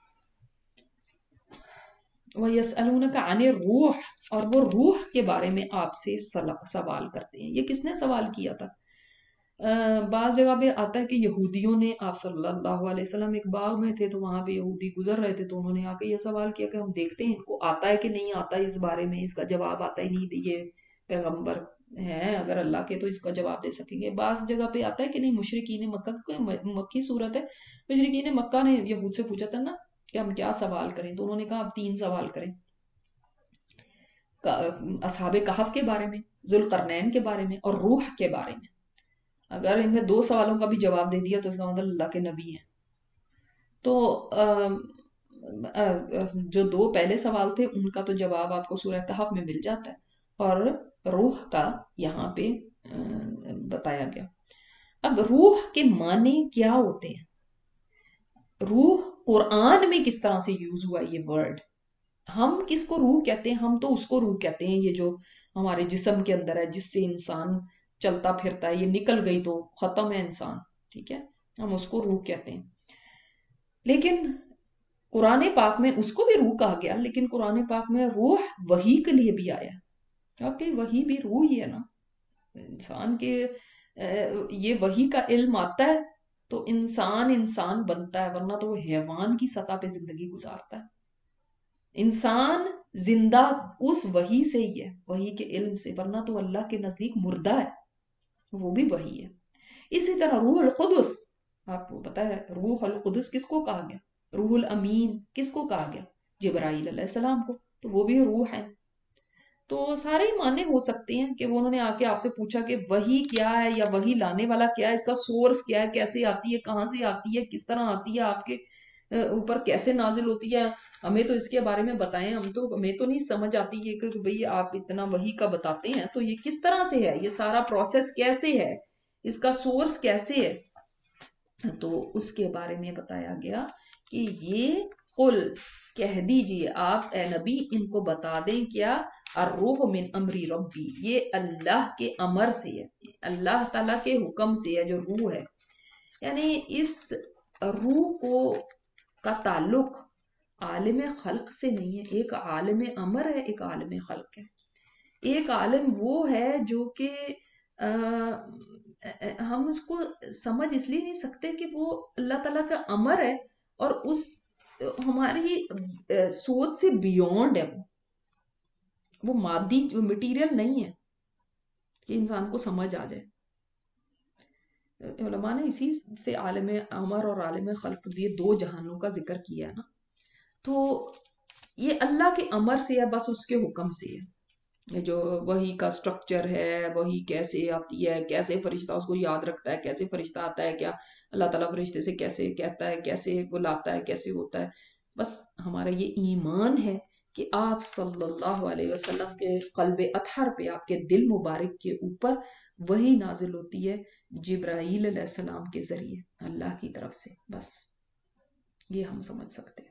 Speaker 1: وَيَسْأَلُونَكَ عَنِ الرُّوحِ، اور وہ روح کے بارے میں آپ سے سوال کرتے ہیں. یہ کس نے سوال کیا تھا؟ بعض جگہ پہ آتا ہے کہ یہودیوں نے آپ صلی اللہ علیہ وسلم ایک باغ میں تھے تو وہاں پہ یہودی گزر رہے تھے تو انہوں نے آ کے یہ سوال کیا کہ ہم دیکھتے ہیں ان کو آتا ہے کہ نہیں آتا اس بارے میں، اس کا جواب آتا ہی نہیں، یہ پیغمبر ہیں اگر اللہ کے تو اس کا جواب دے سکیں گے۔ بعض جگہ پہ آتا ہے کہ نہیں، مشرکین مکہ کوئی مکی صورت ہے، مشرکین مکہ نے یہود سے پوچھا تھا نا کہ ہم کیا سوال کریں، تو انہوں نے کہا آپ تین سوال کریں، اصحاب کہف کے بارے میں، ذوالقرنین کے بارے میں اور روح کے بارے میں۔ اگر ان نے دو سوالوں کا بھی جواب دے دیا تو اس کا مطلب اللہ کے نبی ہیں۔ تو جو دو پہلے سوال تھے ان کا تو جواب آپ کو سورہ کہف میں مل جاتا ہے، اور روح کا یہاں پہ بتایا گیا۔ اب روح کے معنی کیا ہوتے ہیں؟ روح قرآن میں کس طرح سے یوز ہوا یہ ورڈ؟ ہم کس کو روح کہتے ہیں؟ ہم تو اس کو روح کہتے ہیں یہ جو ہمارے جسم کے اندر ہے، جس سے انسان چلتا پھرتا ہے، یہ نکل گئی تو ختم ہے انسان، ٹھیک ہے، ہم اس کو روح کہتے ہیں۔ لیکن قرآن پاک میں اس کو بھی روح کہا گیا، لیکن قرآن پاک میں روح وحی کے لیے بھی آیا، کیونکہ وحی بھی روح ہی ہے نا۔ انسان کے یہ وحی کا علم آتا ہے تو انسان انسان بنتا ہے، ورنہ تو وہ حیوان کی سطح پہ زندگی گزارتا ہے۔ انسان زندہ اس وحی سے ہی ہے، وحی کے علم سے، ورنہ تو اللہ کے نزدیک مردہ ہے، وہ بھی وحی ہے۔ اسی طرح روح القدس، آپ کو پتا ہے روح القدس کس کو کہا گیا؟ روح الامین کس کو کہا گیا؟ جبرائیل علیہ السلام کو، تو وہ بھی روح ہے۔ تو سارے معنی ہو سکتے ہیں کہ وہ انہوں نے آ کے آپ سے پوچھا کہ وحی کیا ہے، یا وحی لانے والا کیا ہے، اس کا سورس کیا ہے، کیسے آتی ہے، کہاں سے آتی ہے، کس طرح آتی ہے، آپ کے اوپر کیسے نازل ہوتی ہے، ہمیں تو اس کے بارے میں بتائیں، ہم تو ہمیں تو نہیں سمجھ آتی یہ کہ بھئی آپ اتنا وحی کا بتاتے ہیں تو یہ کس طرح سے ہے، یہ سارا پروسیس کیسے ہے، اس کا سورس کیسے ہے۔ تو اس کے بارے میں بتایا گیا کہ یہ قل کہہ دیجئے آپ اے نبی ان کو بتا دیں کیا، الروح من امری ربی، یہ اللہ کے امر سے ہے، اللہ تعالیٰ کے حکم سے ہے جو روح ہے۔ یعنی اس روح کو کا تعلق عالم خلق سے نہیں ہے، ایک عالم امر ہے، ایک عالم خلق ہے۔ ایک عالم وہ ہے جو کہ ہم اس کو سمجھ اس لیے نہیں سکتے کہ وہ اللہ تعالیٰ کا امر ہے اور اس ہماری سوچ سے بیونڈ ہے، وہ وہ مادی مٹیریل نہیں ہے کہ انسان کو سمجھ آ جائے۔ علماء نے اسی سے عالم امر اور عالم خلق یہ دو جہانوں کا ذکر کیا ہے نا۔ تو یہ اللہ کے امر سے ہے، بس اس کے حکم سے ہے، جو وہی کا سٹرکچر ہے، وہی کیسے آتی ہے، کیسے فرشتہ اس کو یاد رکھتا ہے، کیسے فرشتہ آتا ہے، کیا اللہ تعالیٰ فرشتے سے کیسے کہتا ہے، کیسے وہ لاتا ہے، کیسے ہوتا ہے۔ بس ہمارا یہ ایمان ہے کہ آپ صلی اللہ علیہ وسلم کے قلب اطہر پہ، آپ کے دل مبارک کے اوپر وہی نازل ہوتی ہے جبرائیل علیہ السلام کے ذریعے اللہ کی طرف سے، بس یہ ہم سمجھ سکتے ہیں۔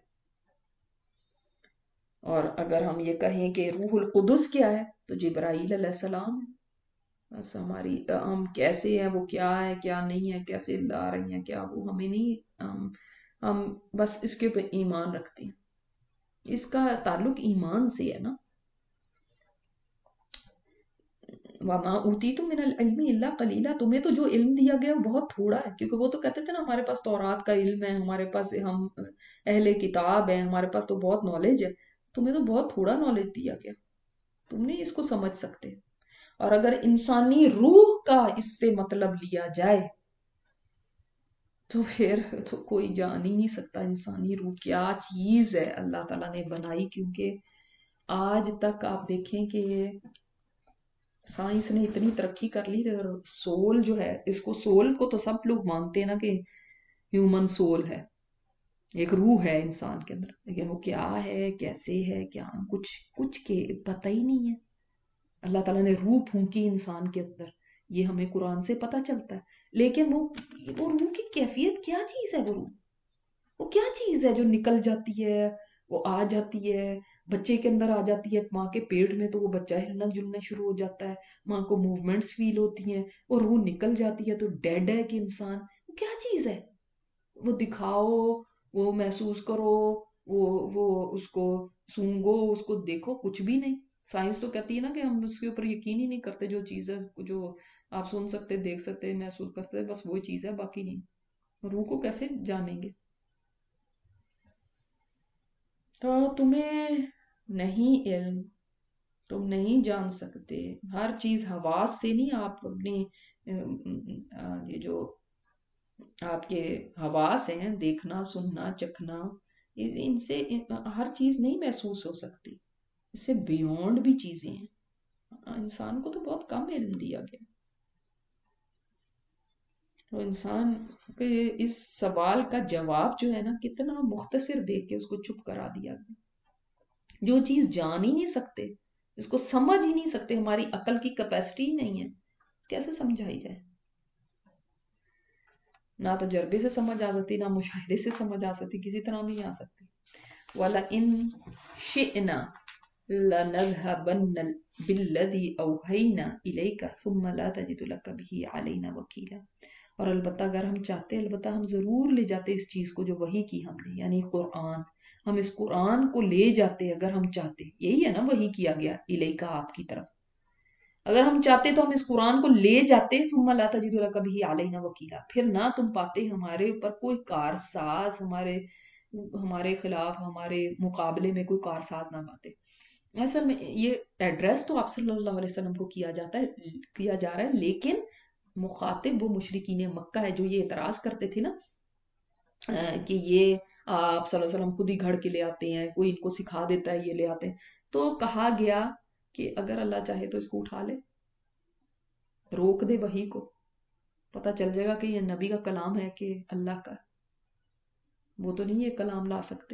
Speaker 1: اور اگر ہم یہ کہیں کہ روح القدس کیا ہے تو جبرائیل علیہ السلام ہے، بس ہماری ہم کیسے ہیں، وہ کیا ہے کیا نہیں ہے، کیسے لا رہی ہیں کیا، وہ ہمیں نہیں، ہم ہم بس اس کے اوپر ایمان رکھتے ہیں، اس کا تعلق ایمان سے ہے نا۔ وَمَا أُوتِيتُم مِّنَ الْعِلْمِ إِلَّا قَلِيلًا، تمہیں تو جو علم دیا گیا وہ بہت تھوڑا ہے، کیونکہ وہ تو کہتے تھے نا ہمارے پاس تورات کا علم ہے، ہمارے پاس ہم اہل کتاب ہیں، ہمارے پاس تو بہت نالج ہے، تمہیں تو بہت تھوڑا نالج دیا گیا، تم نہیں اس کو سمجھ سکتے۔ اور اگر انسانی روح کا اس سے مطلب لیا جائے تو پھر تو کوئی جان ہی نہیں سکتا انسانی روح کیا چیز ہے اللہ تعالیٰ نے بنائی، کیونکہ آج تک آپ دیکھیں کہ سائنس نے اتنی ترقی کر لی، سول جو ہے، اس کو سول کو تو سب لوگ مانتے ہیں نا کہ ہیومن سول ہے، ایک روح ہے انسان کے اندر، لیکن وہ کیا ہے، کیسے ہے، کیا کچھ کچھ کے پتہ ہی نہیں ہے۔ اللہ تعالیٰ نے روح پھونکی انسان کے اندر، یہ ہمیں قرآن سے پتہ چلتا ہے، لیکن وہ وہ روح کی کیفیت کیا چیز ہے، وہ روح وہ کیا چیز ہے جو نکل جاتی ہے، وہ آ جاتی ہے بچے کے اندر، آ جاتی ہے ماں کے پیٹ میں، تو وہ بچہ ہلنا جلنا شروع ہو جاتا ہے، ماں کو موومنٹس فیل ہوتی ہیں، وہ روح نکل جاتی ہے تو ڈیڈ ہے کہ انسان، وہ کیا چیز ہے، وہ دکھاؤ، وہ محسوس کرو، وہ وہ اس کو سونگو، اس کو دیکھو، کچھ بھی نہیں، سائنس تو کہتی ہے نا کہ ہم اس کے اوپر یقین ہی نہیں کرتے، جو چیز ہے جو آپ سن سکتے، دیکھ سکتے، محسوس کر سکتے، بس وہی چیز ہے، باقی نہیں. روح کو کیسے جانیں گے؟ تو تمہیں نہیں علم، تم نہیں جان سکتے. ہر چیز حواس سے نہیں، آپ اپنی یہ جو آپ کے حواس ہیں، دیکھنا، سننا، چکھنا، ان سے ہر چیز نہیں محسوس ہو سکتی. اس سے بیونڈ بھی چیزیں ہیں. انسان کو تو بہت کم علم دیا گیا. تو انسان کے اس سوال کا جواب جو ہے نا، کتنا مختصر دے کے اس کو چپ کرا دیا گیا. جو چیز جان ہی نہیں سکتے، اس کو سمجھ ہی نہیں سکتے، ہماری عقل کی کیپیسٹی ہی نہیں ہے، کیسے سمجھائی جائے؟ نہ تجربے سے سمجھ آ سکتی، نہ مشاہدے سے سمجھ آ سکتی، کسی طرح بھی نہیں آ سکتی. وَلَئِن شِئْنَا لَنَذْهَبَنَّ بِالَّذِي أَوْحَيْنَا إِلَيْكَ ثُمَّ لَا تَجِدُ لَكَ بِهِ عَلَيْنَا وَكِيلًا. اور البتہ اگر ہم چاہتے، البتہ ہم ضرور لے جاتے اس چیز کو جو وحی کی ہم نے، یعنی قرآن. ہم اس قرآن کو لے جاتے اگر ہم چاہتے. یہی ہے نا وحی کیا گیا الیکا، آپ کی طرف. اگر ہم چاہتے تو ہم اس قرآن کو لے جاتے، ثم لا تجد لک بہ علینا وکیلا، پھر نہ تم پاتے ہمارے اوپر کوئی کارساز، ہمارے ہمارے خلاف، ہمارے مقابلے میں کوئی کارساز نہ پاتے. اصل میں یہ ایڈریس تو آپ صلی اللہ علیہ وسلم کو کیا جاتا ہے، کیا جا رہا ہے، لیکن مخاطب وہ مشرکین مکہ ہے جو یہ اعتراض کرتے تھے نا کہ یہ آپ صلی اللہ علیہ وسلم خود ہی گھڑ کے لے آتے ہیں، کوئی ان کو سکھا دیتا ہے، یہ لے آتے ہیں. تو کہا گیا کہ اگر اللہ چاہے تو اس کو اٹھا لے، روک دے وحی کو، پتہ چل جائے گا کہ یہ نبی کا کلام ہے کہ اللہ کا. وہ تو نہیں یہ کلام لا سکتے.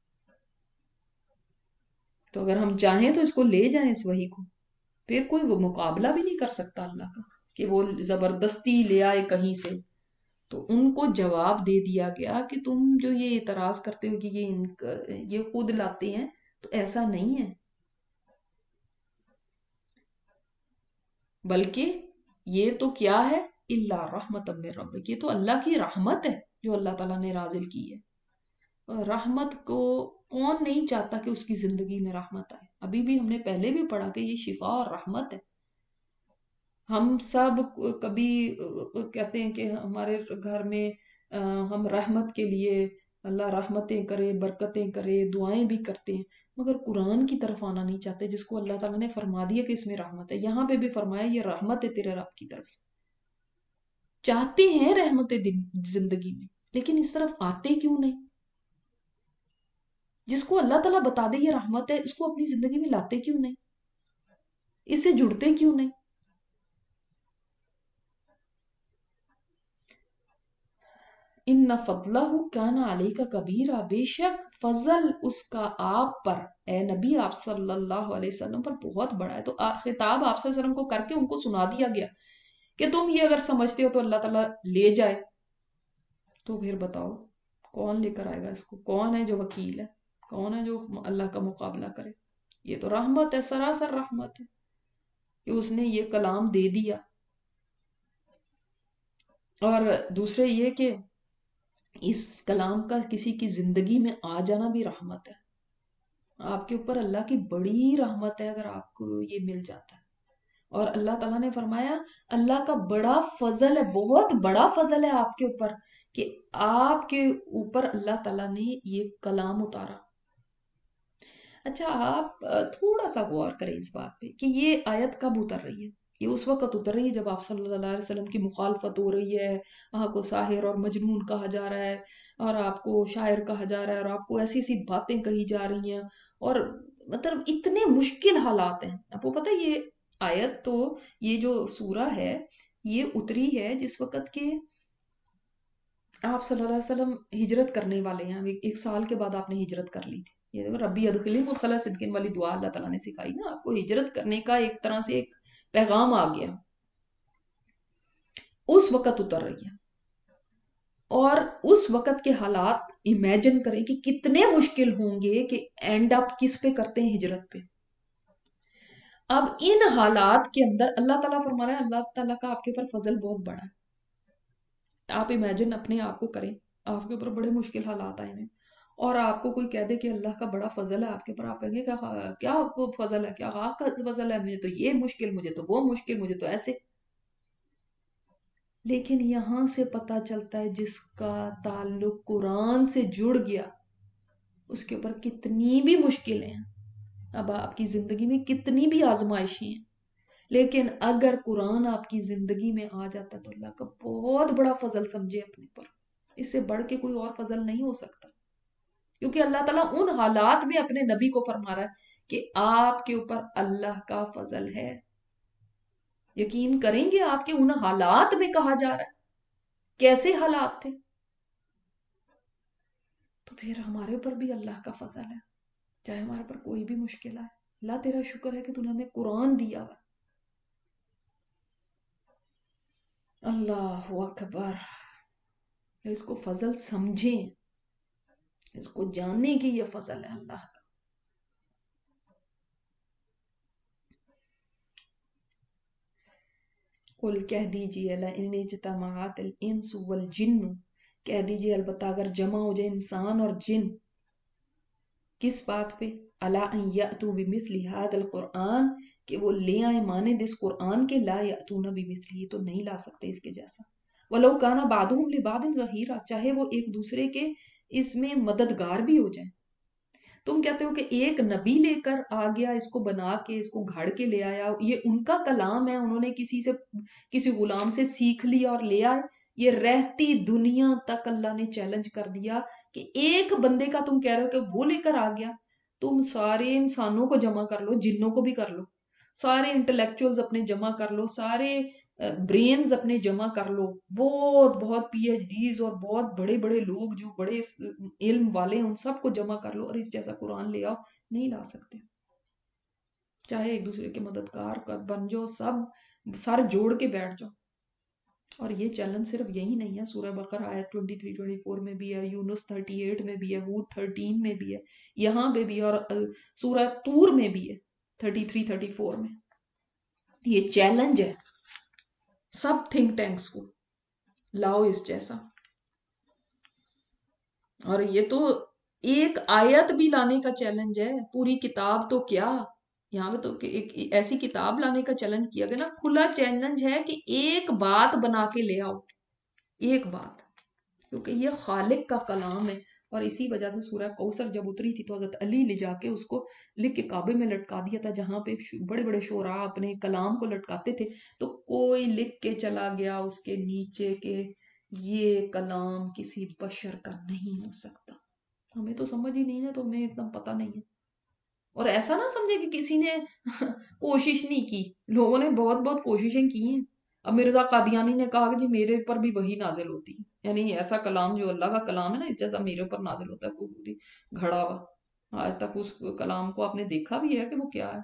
Speaker 1: تو اگر ہم چاہیں تو اس کو لے جائیں اس وحی کو، پھر کوئی وہ مقابلہ بھی نہیں کر سکتا اللہ کا کہ وہ زبردستی لے آئے کہیں سے. تو ان کو جواب دے دیا گیا کہ تم جو یہ اعتراض کرتے ہو کہ یہ ان کا یہ خود لاتے ہیں، تو ایسا نہیں ہے، بلکہ یہ تو کیا ہے، اللہ رحمت من ربک، یہ تو اللہ کی رحمت ہے جو اللہ تعالیٰ نے نازل کی ہے. رحمت کو کون نہیں چاہتا کہ اس کی زندگی میں رحمت آئے؟ ابھی بھی ہم نے پہلے بھی پڑھا کہ یہ شفا اور رحمت ہے. ہم سب کبھی کہتے ہیں کہ ہمارے گھر میں ہم رحمت کے لیے اللہ رحمتیں کرے، برکتیں کرے، دعائیں بھی کرتے ہیں، مگر قرآن کی طرف آنا نہیں چاہتے جس کو اللہ تعالیٰ نے فرما دیا کہ اس میں رحمت ہے. یہاں پہ بھی فرمایا یہ رحمت ہے تیرے رب کی طرف سے. چاہتے ہیں رحمت زندگی میں، لیکن اس طرف آتے کیوں نہیں؟ جس کو اللہ تعالیٰ بتا دے یہ رحمت ہے، اس کو اپنی زندگی میں لاتے کیوں نہیں؟ اس سے جڑتے کیوں نہیں؟ ان فضلہ کان علیک کبیرہ، بے شک فضل اس کا آپ پر، اے نبی آپ صلی اللہ علیہ وسلم پر بہت بڑا ہے. تو خطاب آپ صلی اللہ علیہ وسلم کو کر کے ان کو سنا دیا گیا کہ تم یہ اگر سمجھتے ہو تو اللہ تعالیٰ لے جائے، تو پھر بتاؤ کون لے کر آئے گا اس کو؟ کون ہے جو وکیل ہے؟ کون ہے جو اللہ کا مقابلہ کرے؟ یہ تو رحمت ہے، سراسر رحمت ہے کہ اس نے یہ کلام دے دیا. اور دوسرے یہ کہ اس کلام کا کسی کی زندگی میں آ جانا بھی رحمت ہے. آپ کے اوپر اللہ کی بڑی رحمت ہے اگر آپ کو یہ مل جاتا ہے. اور اللہ تعالیٰ نے فرمایا اللہ کا بڑا فضل ہے، بہت بڑا فضل ہے آپ کے اوپر کہ آپ کے اوپر اللہ تعالیٰ نے یہ کلام اتارا. اچھا آپ تھوڑا سا غور کریں اس بات پہ کہ یہ آیت کب اتر رہی ہے؟ یہ اس وقت اتر رہی ہے جب آپ صلی اللہ علیہ وسلم کی مخالفت ہو رہی ہے، آپ کو ساحر اور مجنون کہا جا رہا ہے، اور آپ کو شاعر کہا جا رہا ہے، اور آپ کو ایسی ایسی باتیں کہی جا رہی ہیں، اور مطلب اتنے مشکل حالات ہیں. آپ کو پتہ یہ آیت تو، یہ جو سورہ ہے یہ اتری ہے جس وقت کے آپ صلی اللہ علیہ وسلم ہجرت کرنے والے ہیں. ایک سال کے بعد آپ نے ہجرت کر لی تھی. یہ ربی ادخلی مدخلا صدقین والی دعا اللہ تعالیٰ نے سکھائی نا آپ کو، ہجرت کرنے کا ایک طرح سے ایک پیغام آ گیا، اس وقت اتر رہی ہے. اور اس وقت کے حالات امیجن کریں کہ کتنے مشکل ہوں گے کہ اینڈ اپ کس پہ کرتے ہیں؟ ہجرت پہ. اب ان حالات کے اندر اللہ تعالیٰ فرما رہا ہے اللہ تعالیٰ کا آپ کے اوپر فضل بہت بڑا ہے. آپ امیجن اپنے آپ کو کریں، آپ کے اوپر بڑے مشکل حالات آئے ہیں اور آپ کو کوئی کہہ دے کہ اللہ کا بڑا فضل ہے آپ کے اوپر، آپ کہیں گے کیا فضل ہے، کیا آپ کا فضل ہے، مجھے تو یہ مشکل، مجھے تو وہ مشکل، مجھے تو ایسے. لیکن یہاں سے پتا چلتا ہے جس کا تعلق قرآن سے جڑ گیا اس کے اوپر کتنی بھی مشکلیں ہیں، اب آپ کی زندگی میں کتنی بھی آزمائشیں ہیں، لیکن اگر قرآن آپ کی زندگی میں آ جاتا تو اللہ کا بہت بڑا فضل سمجھے اپنے پر. اس سے بڑھ کے کوئی اور فضل نہیں ہو سکتا، کیونکہ اللہ تعالیٰ ان حالات میں اپنے نبی کو فرما رہا ہے کہ آپ کے اوپر اللہ کا فضل ہے. یقین کریں گے آپ کے ان حالات میں کہا جا رہا ہے، کیسے حالات تھے، تو پھر ہمارے اوپر بھی اللہ کا فضل ہے، چاہے ہمارے پر کوئی بھی مشکل آئے. اللہ تیرا شکر ہے کہ تو نے ہمیں قرآن دیا ہوا. اللہ اکبر. اس کو فضل سمجھیں، اس کو جاننے کی یہ فضل ہے اللہ کا. قل کہہ دیجئے لئن اجتمعت الانس والجن، کہہ دیجئے البتہ اگر جمع ہو جائے انسان اور جن، کس بات پہ؟ الا ان یاتوا بمثل هذا القرآن، کہ وہ لے آئے مانند اس قرآن کے، لا یاتون بمثله، تو نہیں لا سکتے اس کے جیسا. ولو کان بعضهم لبعض ظہیرا، چاہے وہ ایک دوسرے کے اس میں مددگار بھی ہو جائیں. تم کہتے ہو کہ ایک نبی لے کر آ گیا، اس کو بنا کے، اس کو گھڑ کے لے آیا، یہ ان کا کلام ہے، انہوں نے کسی سے کسی غلام سے سیکھ لیا اور لے آئے. یہ رہتی دنیا تک اللہ نے چیلنج کر دیا کہ ایک بندے کا تم کہہ رہے ہو کہ وہ لے کر آ گیا. تم سارے انسانوں کو جمع کر لو، جنوں کو بھی کر لو، سارے انٹلیکچوئلز اپنے جمع کر لو، سارے برینز اپنے جمع کر لو، بہت بہت پی ایچ ڈیز اور بہت بڑے بڑے لوگ جو بڑے علم والے ہیں ان سب کو جمع کر لو اور اس جیسا قرآن لے آؤ، نہیں لا سکتے. چاہے ایک دوسرے کے مددگار کر بن جاؤ، سب سر جوڑ کے بیٹھ جاؤ. اور یہ چیلنج صرف یہی نہیں ہے، سورہ بقرہ آیت تیئیس چوبیس میں بھی ہے، یونس اڑتیس میں بھی ہے، ہود تیرہ میں بھی ہے، یہاں پہ بھی، اور سورہ طور میں بھی ہے تینتیس چوتیس میں. یہ چیلنج ہے سب تھنک ٹینکس کو، لاؤ اس جیسا. اور یہ تو ایک آیت بھی لانے کا چیلنج ہے، پوری کتاب تو کیا، یہاں پہ تو ایک ایسی کتاب لانے کا چیلنج کیا گیا نا، کھلا چیلنج ہے کہ ایک بات بنا کے لے آؤ، ایک بات، کیونکہ یہ خالق کا کلام ہے. اور اسی وجہ سے سورہ کوثر جب اتری تھی تو حضرت علی لے جا کے اس کو لکھ کے کعبے میں لٹکا دیا تھا، جہاں پہ بڑے بڑے شعراء اپنے کلام کو لٹکاتے تھے، تو کوئی لکھ کے چلا گیا اس کے نیچے کہ یہ کلام کسی بشر کا نہیں ہو سکتا. ہمیں تو سمجھ ہی نہیں ہے، تو ہمیں اتنا پتہ نہیں ہے. اور ایسا نہ سمجھے کہ کسی نے کوشش نہیں کی، لوگوں نے بہت بہت کوششیں کی ہیں. اب مرزا قادیانی نے کہا کہ جی میرے پر بھی وہی نازل ہوتی ہے، یعنی ایسا کلام جو اللہ کا کلام ہے نا، اس جیسا میرے اوپر نازل ہوتا ہے، کوئی گھڑا ہوا. آج تک اس کلام کو آپ نے دیکھا بھی ہے کہ وہ کیا ہے.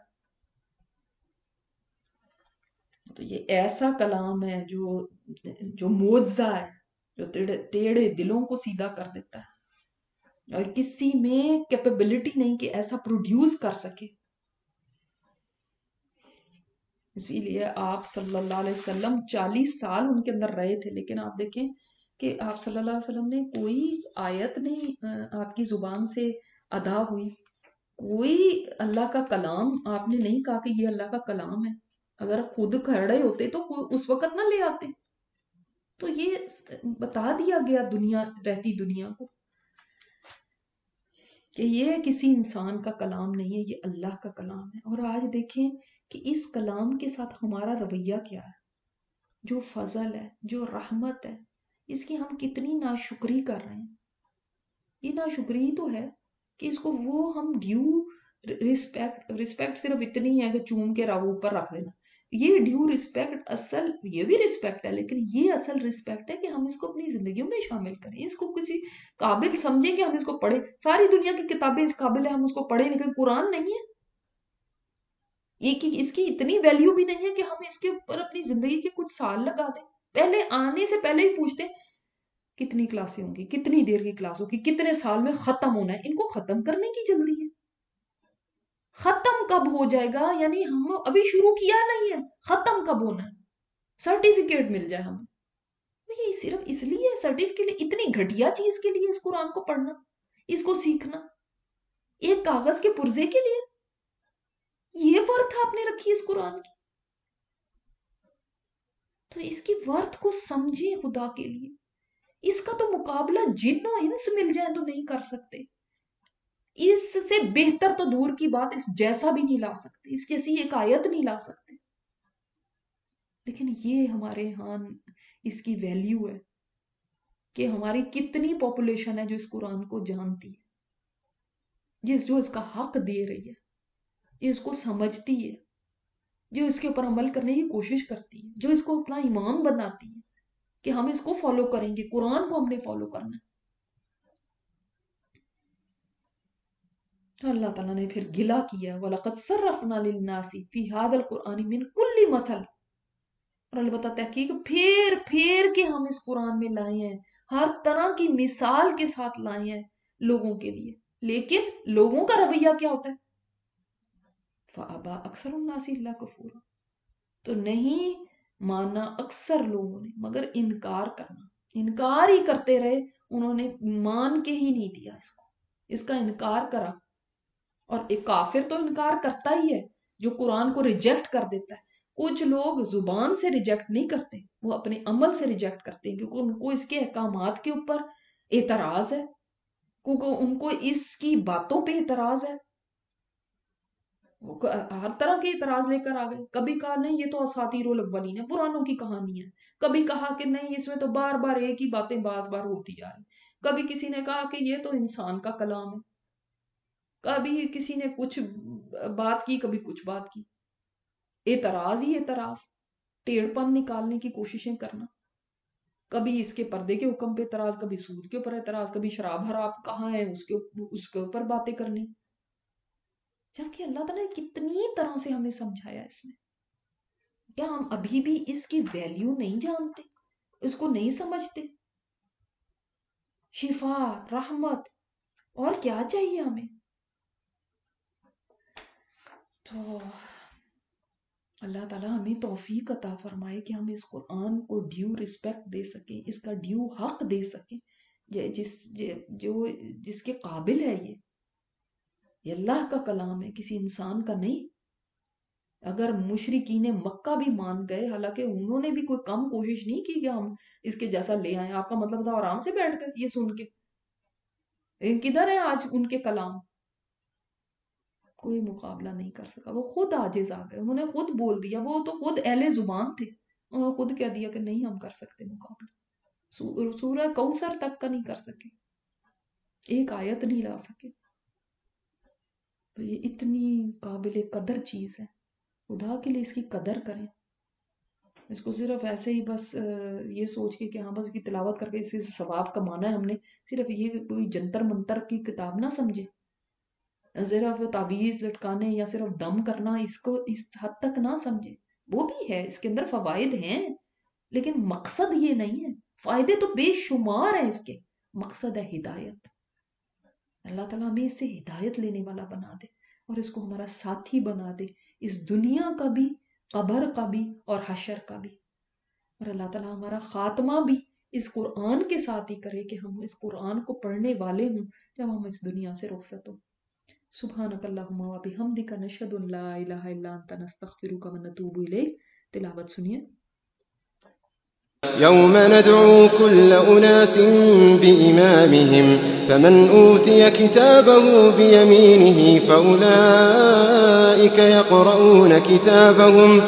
Speaker 1: تو یہ ایسا کلام ہے جو جو معجزہ ہے، جو ٹیڑھے دلوں کو سیدھا کر دیتا ہے، اور کسی میں کیپیبلٹی نہیں کہ ایسا پروڈیوس کر سکے. اسی لیے آپ صلی اللہ علیہ وسلم چالیس سال ان کے اندر رہے تھے، لیکن آپ دیکھیں کہ آپ صلی اللہ علیہ وسلم نے کوئی آیت نہیں آپ کی زبان سے ادا ہوئی، کوئی اللہ کا کلام آپ نے نہیں کہا کہ یہ اللہ کا کلام ہے. اگر خود کھڑے ہوتے تو اس وقت نہ لے آتے. تو یہ بتا دیا گیا دنیا، رہتی دنیا کو، کہ یہ کسی انسان کا کلام نہیں ہے، یہ اللہ کا کلام ہے. اور آج دیکھیں کہ اس کلام کے ساتھ ہمارا رویہ کیا ہے، جو فضل ہے، جو رحمت ہے، اس کی ہم کتنی ناشکری کر رہے ہیں. یہ ناشکری تو ہے کہ اس کو وہ ہم ڈیو رسپیکٹ رسپیکٹ صرف اتنی ہے کہ چوم کے راو اوپر رکھ دینا، یہ ڈیو رسپیکٹ اصل یہ بھی رسپیکٹ ہے، لیکن یہ اصل رسپیکٹ ہے کہ ہم اس کو اپنی زندگیوں میں شامل کریں، اس کو کسی قابل سمجھیں کہ ہم اس کو پڑھیں. ساری دنیا کی کتابیں اس قابل ہے ہم اس کو پڑھیں، لیکن قرآن نہیں ہے. ایک اس کی اتنی ویلیو بھی نہیں ہے کہ ہم اس کے اوپر اپنی زندگی کے کچھ سال لگا دیں. پہلے آنے سے پہلے ہی پوچھتے کتنی کلاسیں ہوں گی، کتنی دیر کی کلاس ہوگی، کتنے سال میں ختم ہونا ہے. ان کو ختم کرنے کی جلدی ہے. ختم کب ہو جائے گا، یعنی ہم ابھی شروع کیا نہیں ہے، ختم کب ہونا ہے، سرٹیفکیٹ مل جائے ہمیں. یہ صرف اس لیے سرٹیفکیٹ، اتنی گھٹیا چیز کے لیے اس قرآن کو پڑھنا، اس کو سیکھنا ایک کاغذ کے پرزے کے لیے؟ یہ ورتھ آپ نے رکھی اس قرآن کی؟ تو اس کی ورتھ کو سمجھیں خدا کے لیے. اس کا تو مقابلہ جن و انس مل جائیں تو نہیں کر سکتے. اس سے بہتر تو دور کی بات اس جیسا بھی نہیں لا سکتے, اس جیسی ایک آیت نہیں لا سکتے. لیکن یہ ہمارے ہاں اس کی ویلیو ہے کہ ہماری کتنی پاپولیشن ہے جو اس قرآن کو جانتی ہے, جس جو اس کا حق دے رہی ہے, جو اس کو سمجھتی ہے, جو اس کے اوپر عمل کرنے کی کوشش کرتی ہے, جو اس کو اپنا ایمان بناتی ہے کہ ہم اس کو فالو کریں گے, قرآن کو ہم نے فالو کرنا ہے. اللہ تعالیٰ نے پھر گلا کیا وَلَقَدْ صَرَّفْنَا لِلنَّاسِ فِي هَذَا الْقُرْآنِ مِنْ كُلِّ مَثَلٍ, اور البتہ تحقیق پھر پھر کے ہم اس قرآن میں لائے ہیں, ہر طرح کی مثال کے ساتھ لائے ہیں لوگوں کے لیے. لیکن لوگوں کا رویہ کیا ہوتا ہے؟ فَأَبَى أَكْثَرُ النَّاسِ إِلَّا كُفُورًا, تو نہیں مانا اکثر لوگوں نے مگر انکار کرنا, انکار ہی کرتے رہے, انہوں نے مان کے ہی نہیں دیا اس کو, اس کا انکار کرا. اور ایک کافر تو انکار کرتا ہی ہے جو قرآن کو ریجیکٹ کر دیتا ہے. کچھ لوگ زبان سے ریجیکٹ نہیں کرتے, وہ اپنے عمل سے ریجیکٹ کرتے ہیں, کیونکہ ان کو اس کے احکامات کے اوپر اعتراض ہے, کیونکہ ان کو اس کی باتوں پہ اعتراض ہے. وہ ہر طرح کے اعتراض لے کر آ گئے. کبھی کہا نہیں یہ تو اساطیر الاولین ہے, پرانوں کی کہانی ہے. کبھی کہا کہ نہیں اس میں تو بار بار ایک ہی باتیں بار بار ہوتی جا رہی. کبھی کسی نے کہا کہ یہ تو انسان کا کلام ہے. کبھی کسی نے کچھ بات کی, کبھی کچھ بات کی. اعتراض ہی اعتراض, ٹیڑھ پن نکالنے کی کوششیں کرنا. کبھی اس کے پردے کے حکم پہ اعتراض, کبھی سود کے اوپر اعتراض, کبھی شراب حرام کہاں ہے اس کے اس کے اوپر باتیں کرنی. جبکہ اللہ تعالیٰ نے کتنی طرح سے ہمیں سمجھایا اس میں. کیا ہم ابھی بھی اس کی ویلیو نہیں جانتے, اس کو نہیں سمجھتے؟ شفا, رحمت, اور کیا چاہیے ہمیں؟ تو اللہ تعالیٰ ہمیں توفیق عطا فرمائے کہ ہم اس قرآن کو ڈیو رسپیکٹ دے سکیں, اس کا ڈیو حق دے سکیں, جس جو جس کے قابل ہے. یہ یہ اللہ کا کلام ہے, کسی انسان کا نہیں. اگر مشرکین مکہ بھی مان گئے, حالانکہ انہوں نے بھی کوئی کم کوشش نہیں کی کہ ہم اس کے جیسا لے آئیں, آپ کا مطلب تھا آرام سے بیٹھ گئے یہ سن کے. کدھر ہے آج ان کے کلام؟ کوئی مقابلہ نہیں کر سکا. وہ خود عاجز آ گئے, انہوں نے خود بول دیا, وہ تو خود اہل زبان تھے, انہوں نے خود کہہ دیا کہ نہیں ہم کر سکتے مقابلہ. سورہ کوثر تک کا نہیں کر سکے, ایک آیت نہیں لا سکے. تو یہ اتنی قابل قدر چیز ہے, خدا کے لیے اس کی قدر کریں. اس کو صرف ایسے ہی بس یہ سوچ کے کہ ہاں بس کی تلاوت کر کے اس سے ثواب کمانا ہے ہم نے, صرف یہ کوئی جنتر منتر کی کتاب نہ سمجھے, صرف تعویذ لٹکانے یا صرف دم کرنا اس کو اس حد تک نہ سمجھے. وہ بھی ہے, اس کے اندر فوائد ہیں, لیکن مقصد یہ نہیں ہے. فائدے تو بے شمار ہیں اس کے, مقصد ہے ہدایت. اللہ تعالیٰ ہمیں اس سے ہدایت لینے والا بنا دے اور اس کو ہمارا ساتھی بنا دے, اس دنیا کا بھی, قبر کا بھی اور حشر کا بھی. اور اللہ تعالیٰ ہمارا خاتمہ بھی اس قرآن کے ساتھ ہی کرے کہ ہم اس قرآن کو پڑھنے والے ہوں جب ہم اس دنیا سے رخصت ہوں. سبحانک اللہم و بحمدک نشہد ان لا الہ الا انت نستغفرک و نتوب الیک. تلاوت سنیے.
Speaker 2: يوم ندعو كل أناس بإمامهم فمن أوتي كتابه بيمينه فأولئك يقرؤون كتابهم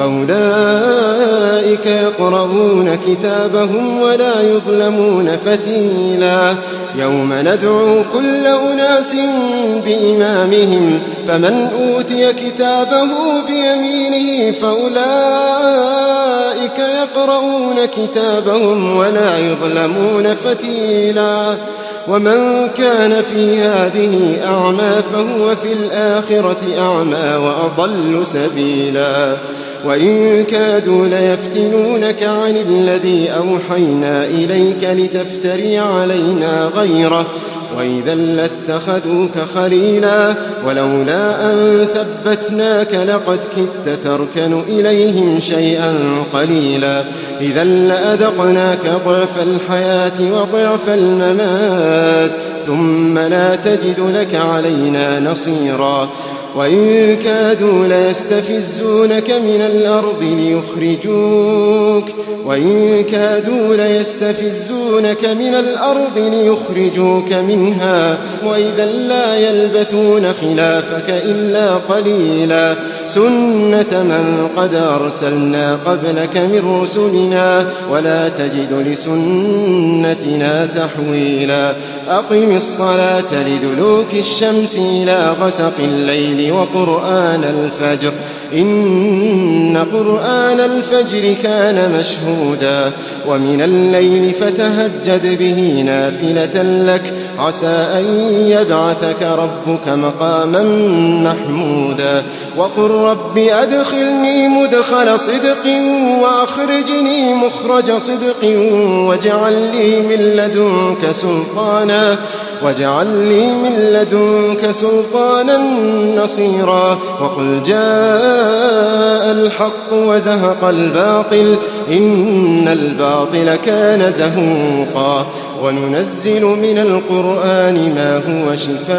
Speaker 2: فأولئك يقرؤون كتابهم ولا يظلمون فتيلا. يوم ندعو كل أناس بإمامهم فمن أوتي كتابه بيمينه فأولئك يقرؤون كتابهم ولا يظلمون فتيلا. ومن كان في هذه أعمى فهو في الآخرة أعمى وأضل سبيلا. وإن كادوا ليفتنونك عن الذي أوحينا إليك لتفتري علينا غيره وإذا لاتخذوك خليلا. ولولا أن ثبتناك لقد كدت تركن إليهم شيئا قليلا. إذا لأذقناك ضعف الحياة وضعف الممات ثم لا تجد لك علينا نصيرا وإن كادوا ليستفزونك من الأرض ليخرجوك وإن كادوا ليستفزونك من الأرض ليخرجوك منها وإذا لا يلبثون خلافك إلا قليلا سنة من قد أرسلنا قبلك من رسلنا ولا تجد لسنتنا تحويلا أقم الصلاة لدلوك الشمس إلى غسق الليل وقرآن الفجر إن قرآن الفجر كان مشهودا ومن الليل فتهجد به نافلة لك عسى أن يبعثك ربك مقاما محمودا وقل رب أدخلني مدخل صدق وأخرجني مخرج صدق واجعل لي من لدنك سلطانا واجعل لي من لدنك سلطانا نصيرا وقل جاء الحق وزهق الباطل إن الباطل كان زهوقا وننزل من القرآن ما هو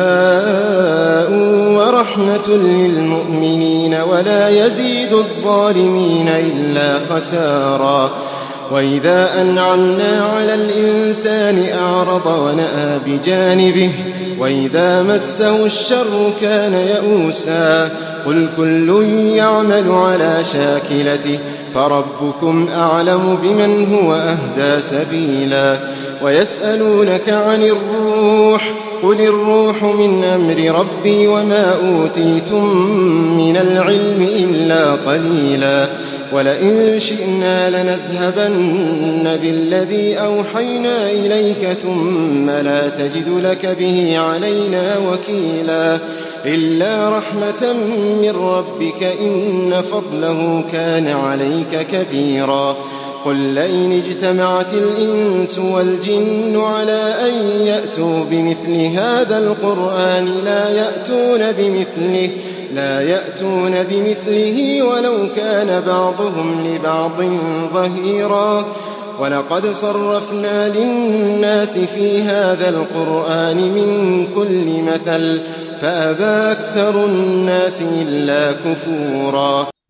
Speaker 2: شفاء ورحمة للمؤمنين ولا يزيد الظالمين إلا خسارا وإذا أنعمنا على الإنسان أعرض ونأى بجانبه وإذا مسه الشر كان يئوسا قل كل يعمل على شاكلته فربكم أعلم بمن هو أهدى سبيلا ويسألونك عن الروح قل الروح من أمر ربي وما أوتيتم من العلم إلا قليلا ولئن شئنا لنذهبن بالذي أوحينا إليك ثم لا تجد لك به علينا وكيلا إلا رحمة من ربك إن فضله كان عليك كبيرا قل لئن اجتمعت الإنس والجن على أن يأتوا بمثل هذا القرآن لا يأتون بمثله لا يأتون بمثله ولو كان بعضهم لبعض ظهيرا ولقد صرفنا للناس في هذا القرآن من كل مثل فأبى أكثر الناس إلا كفورا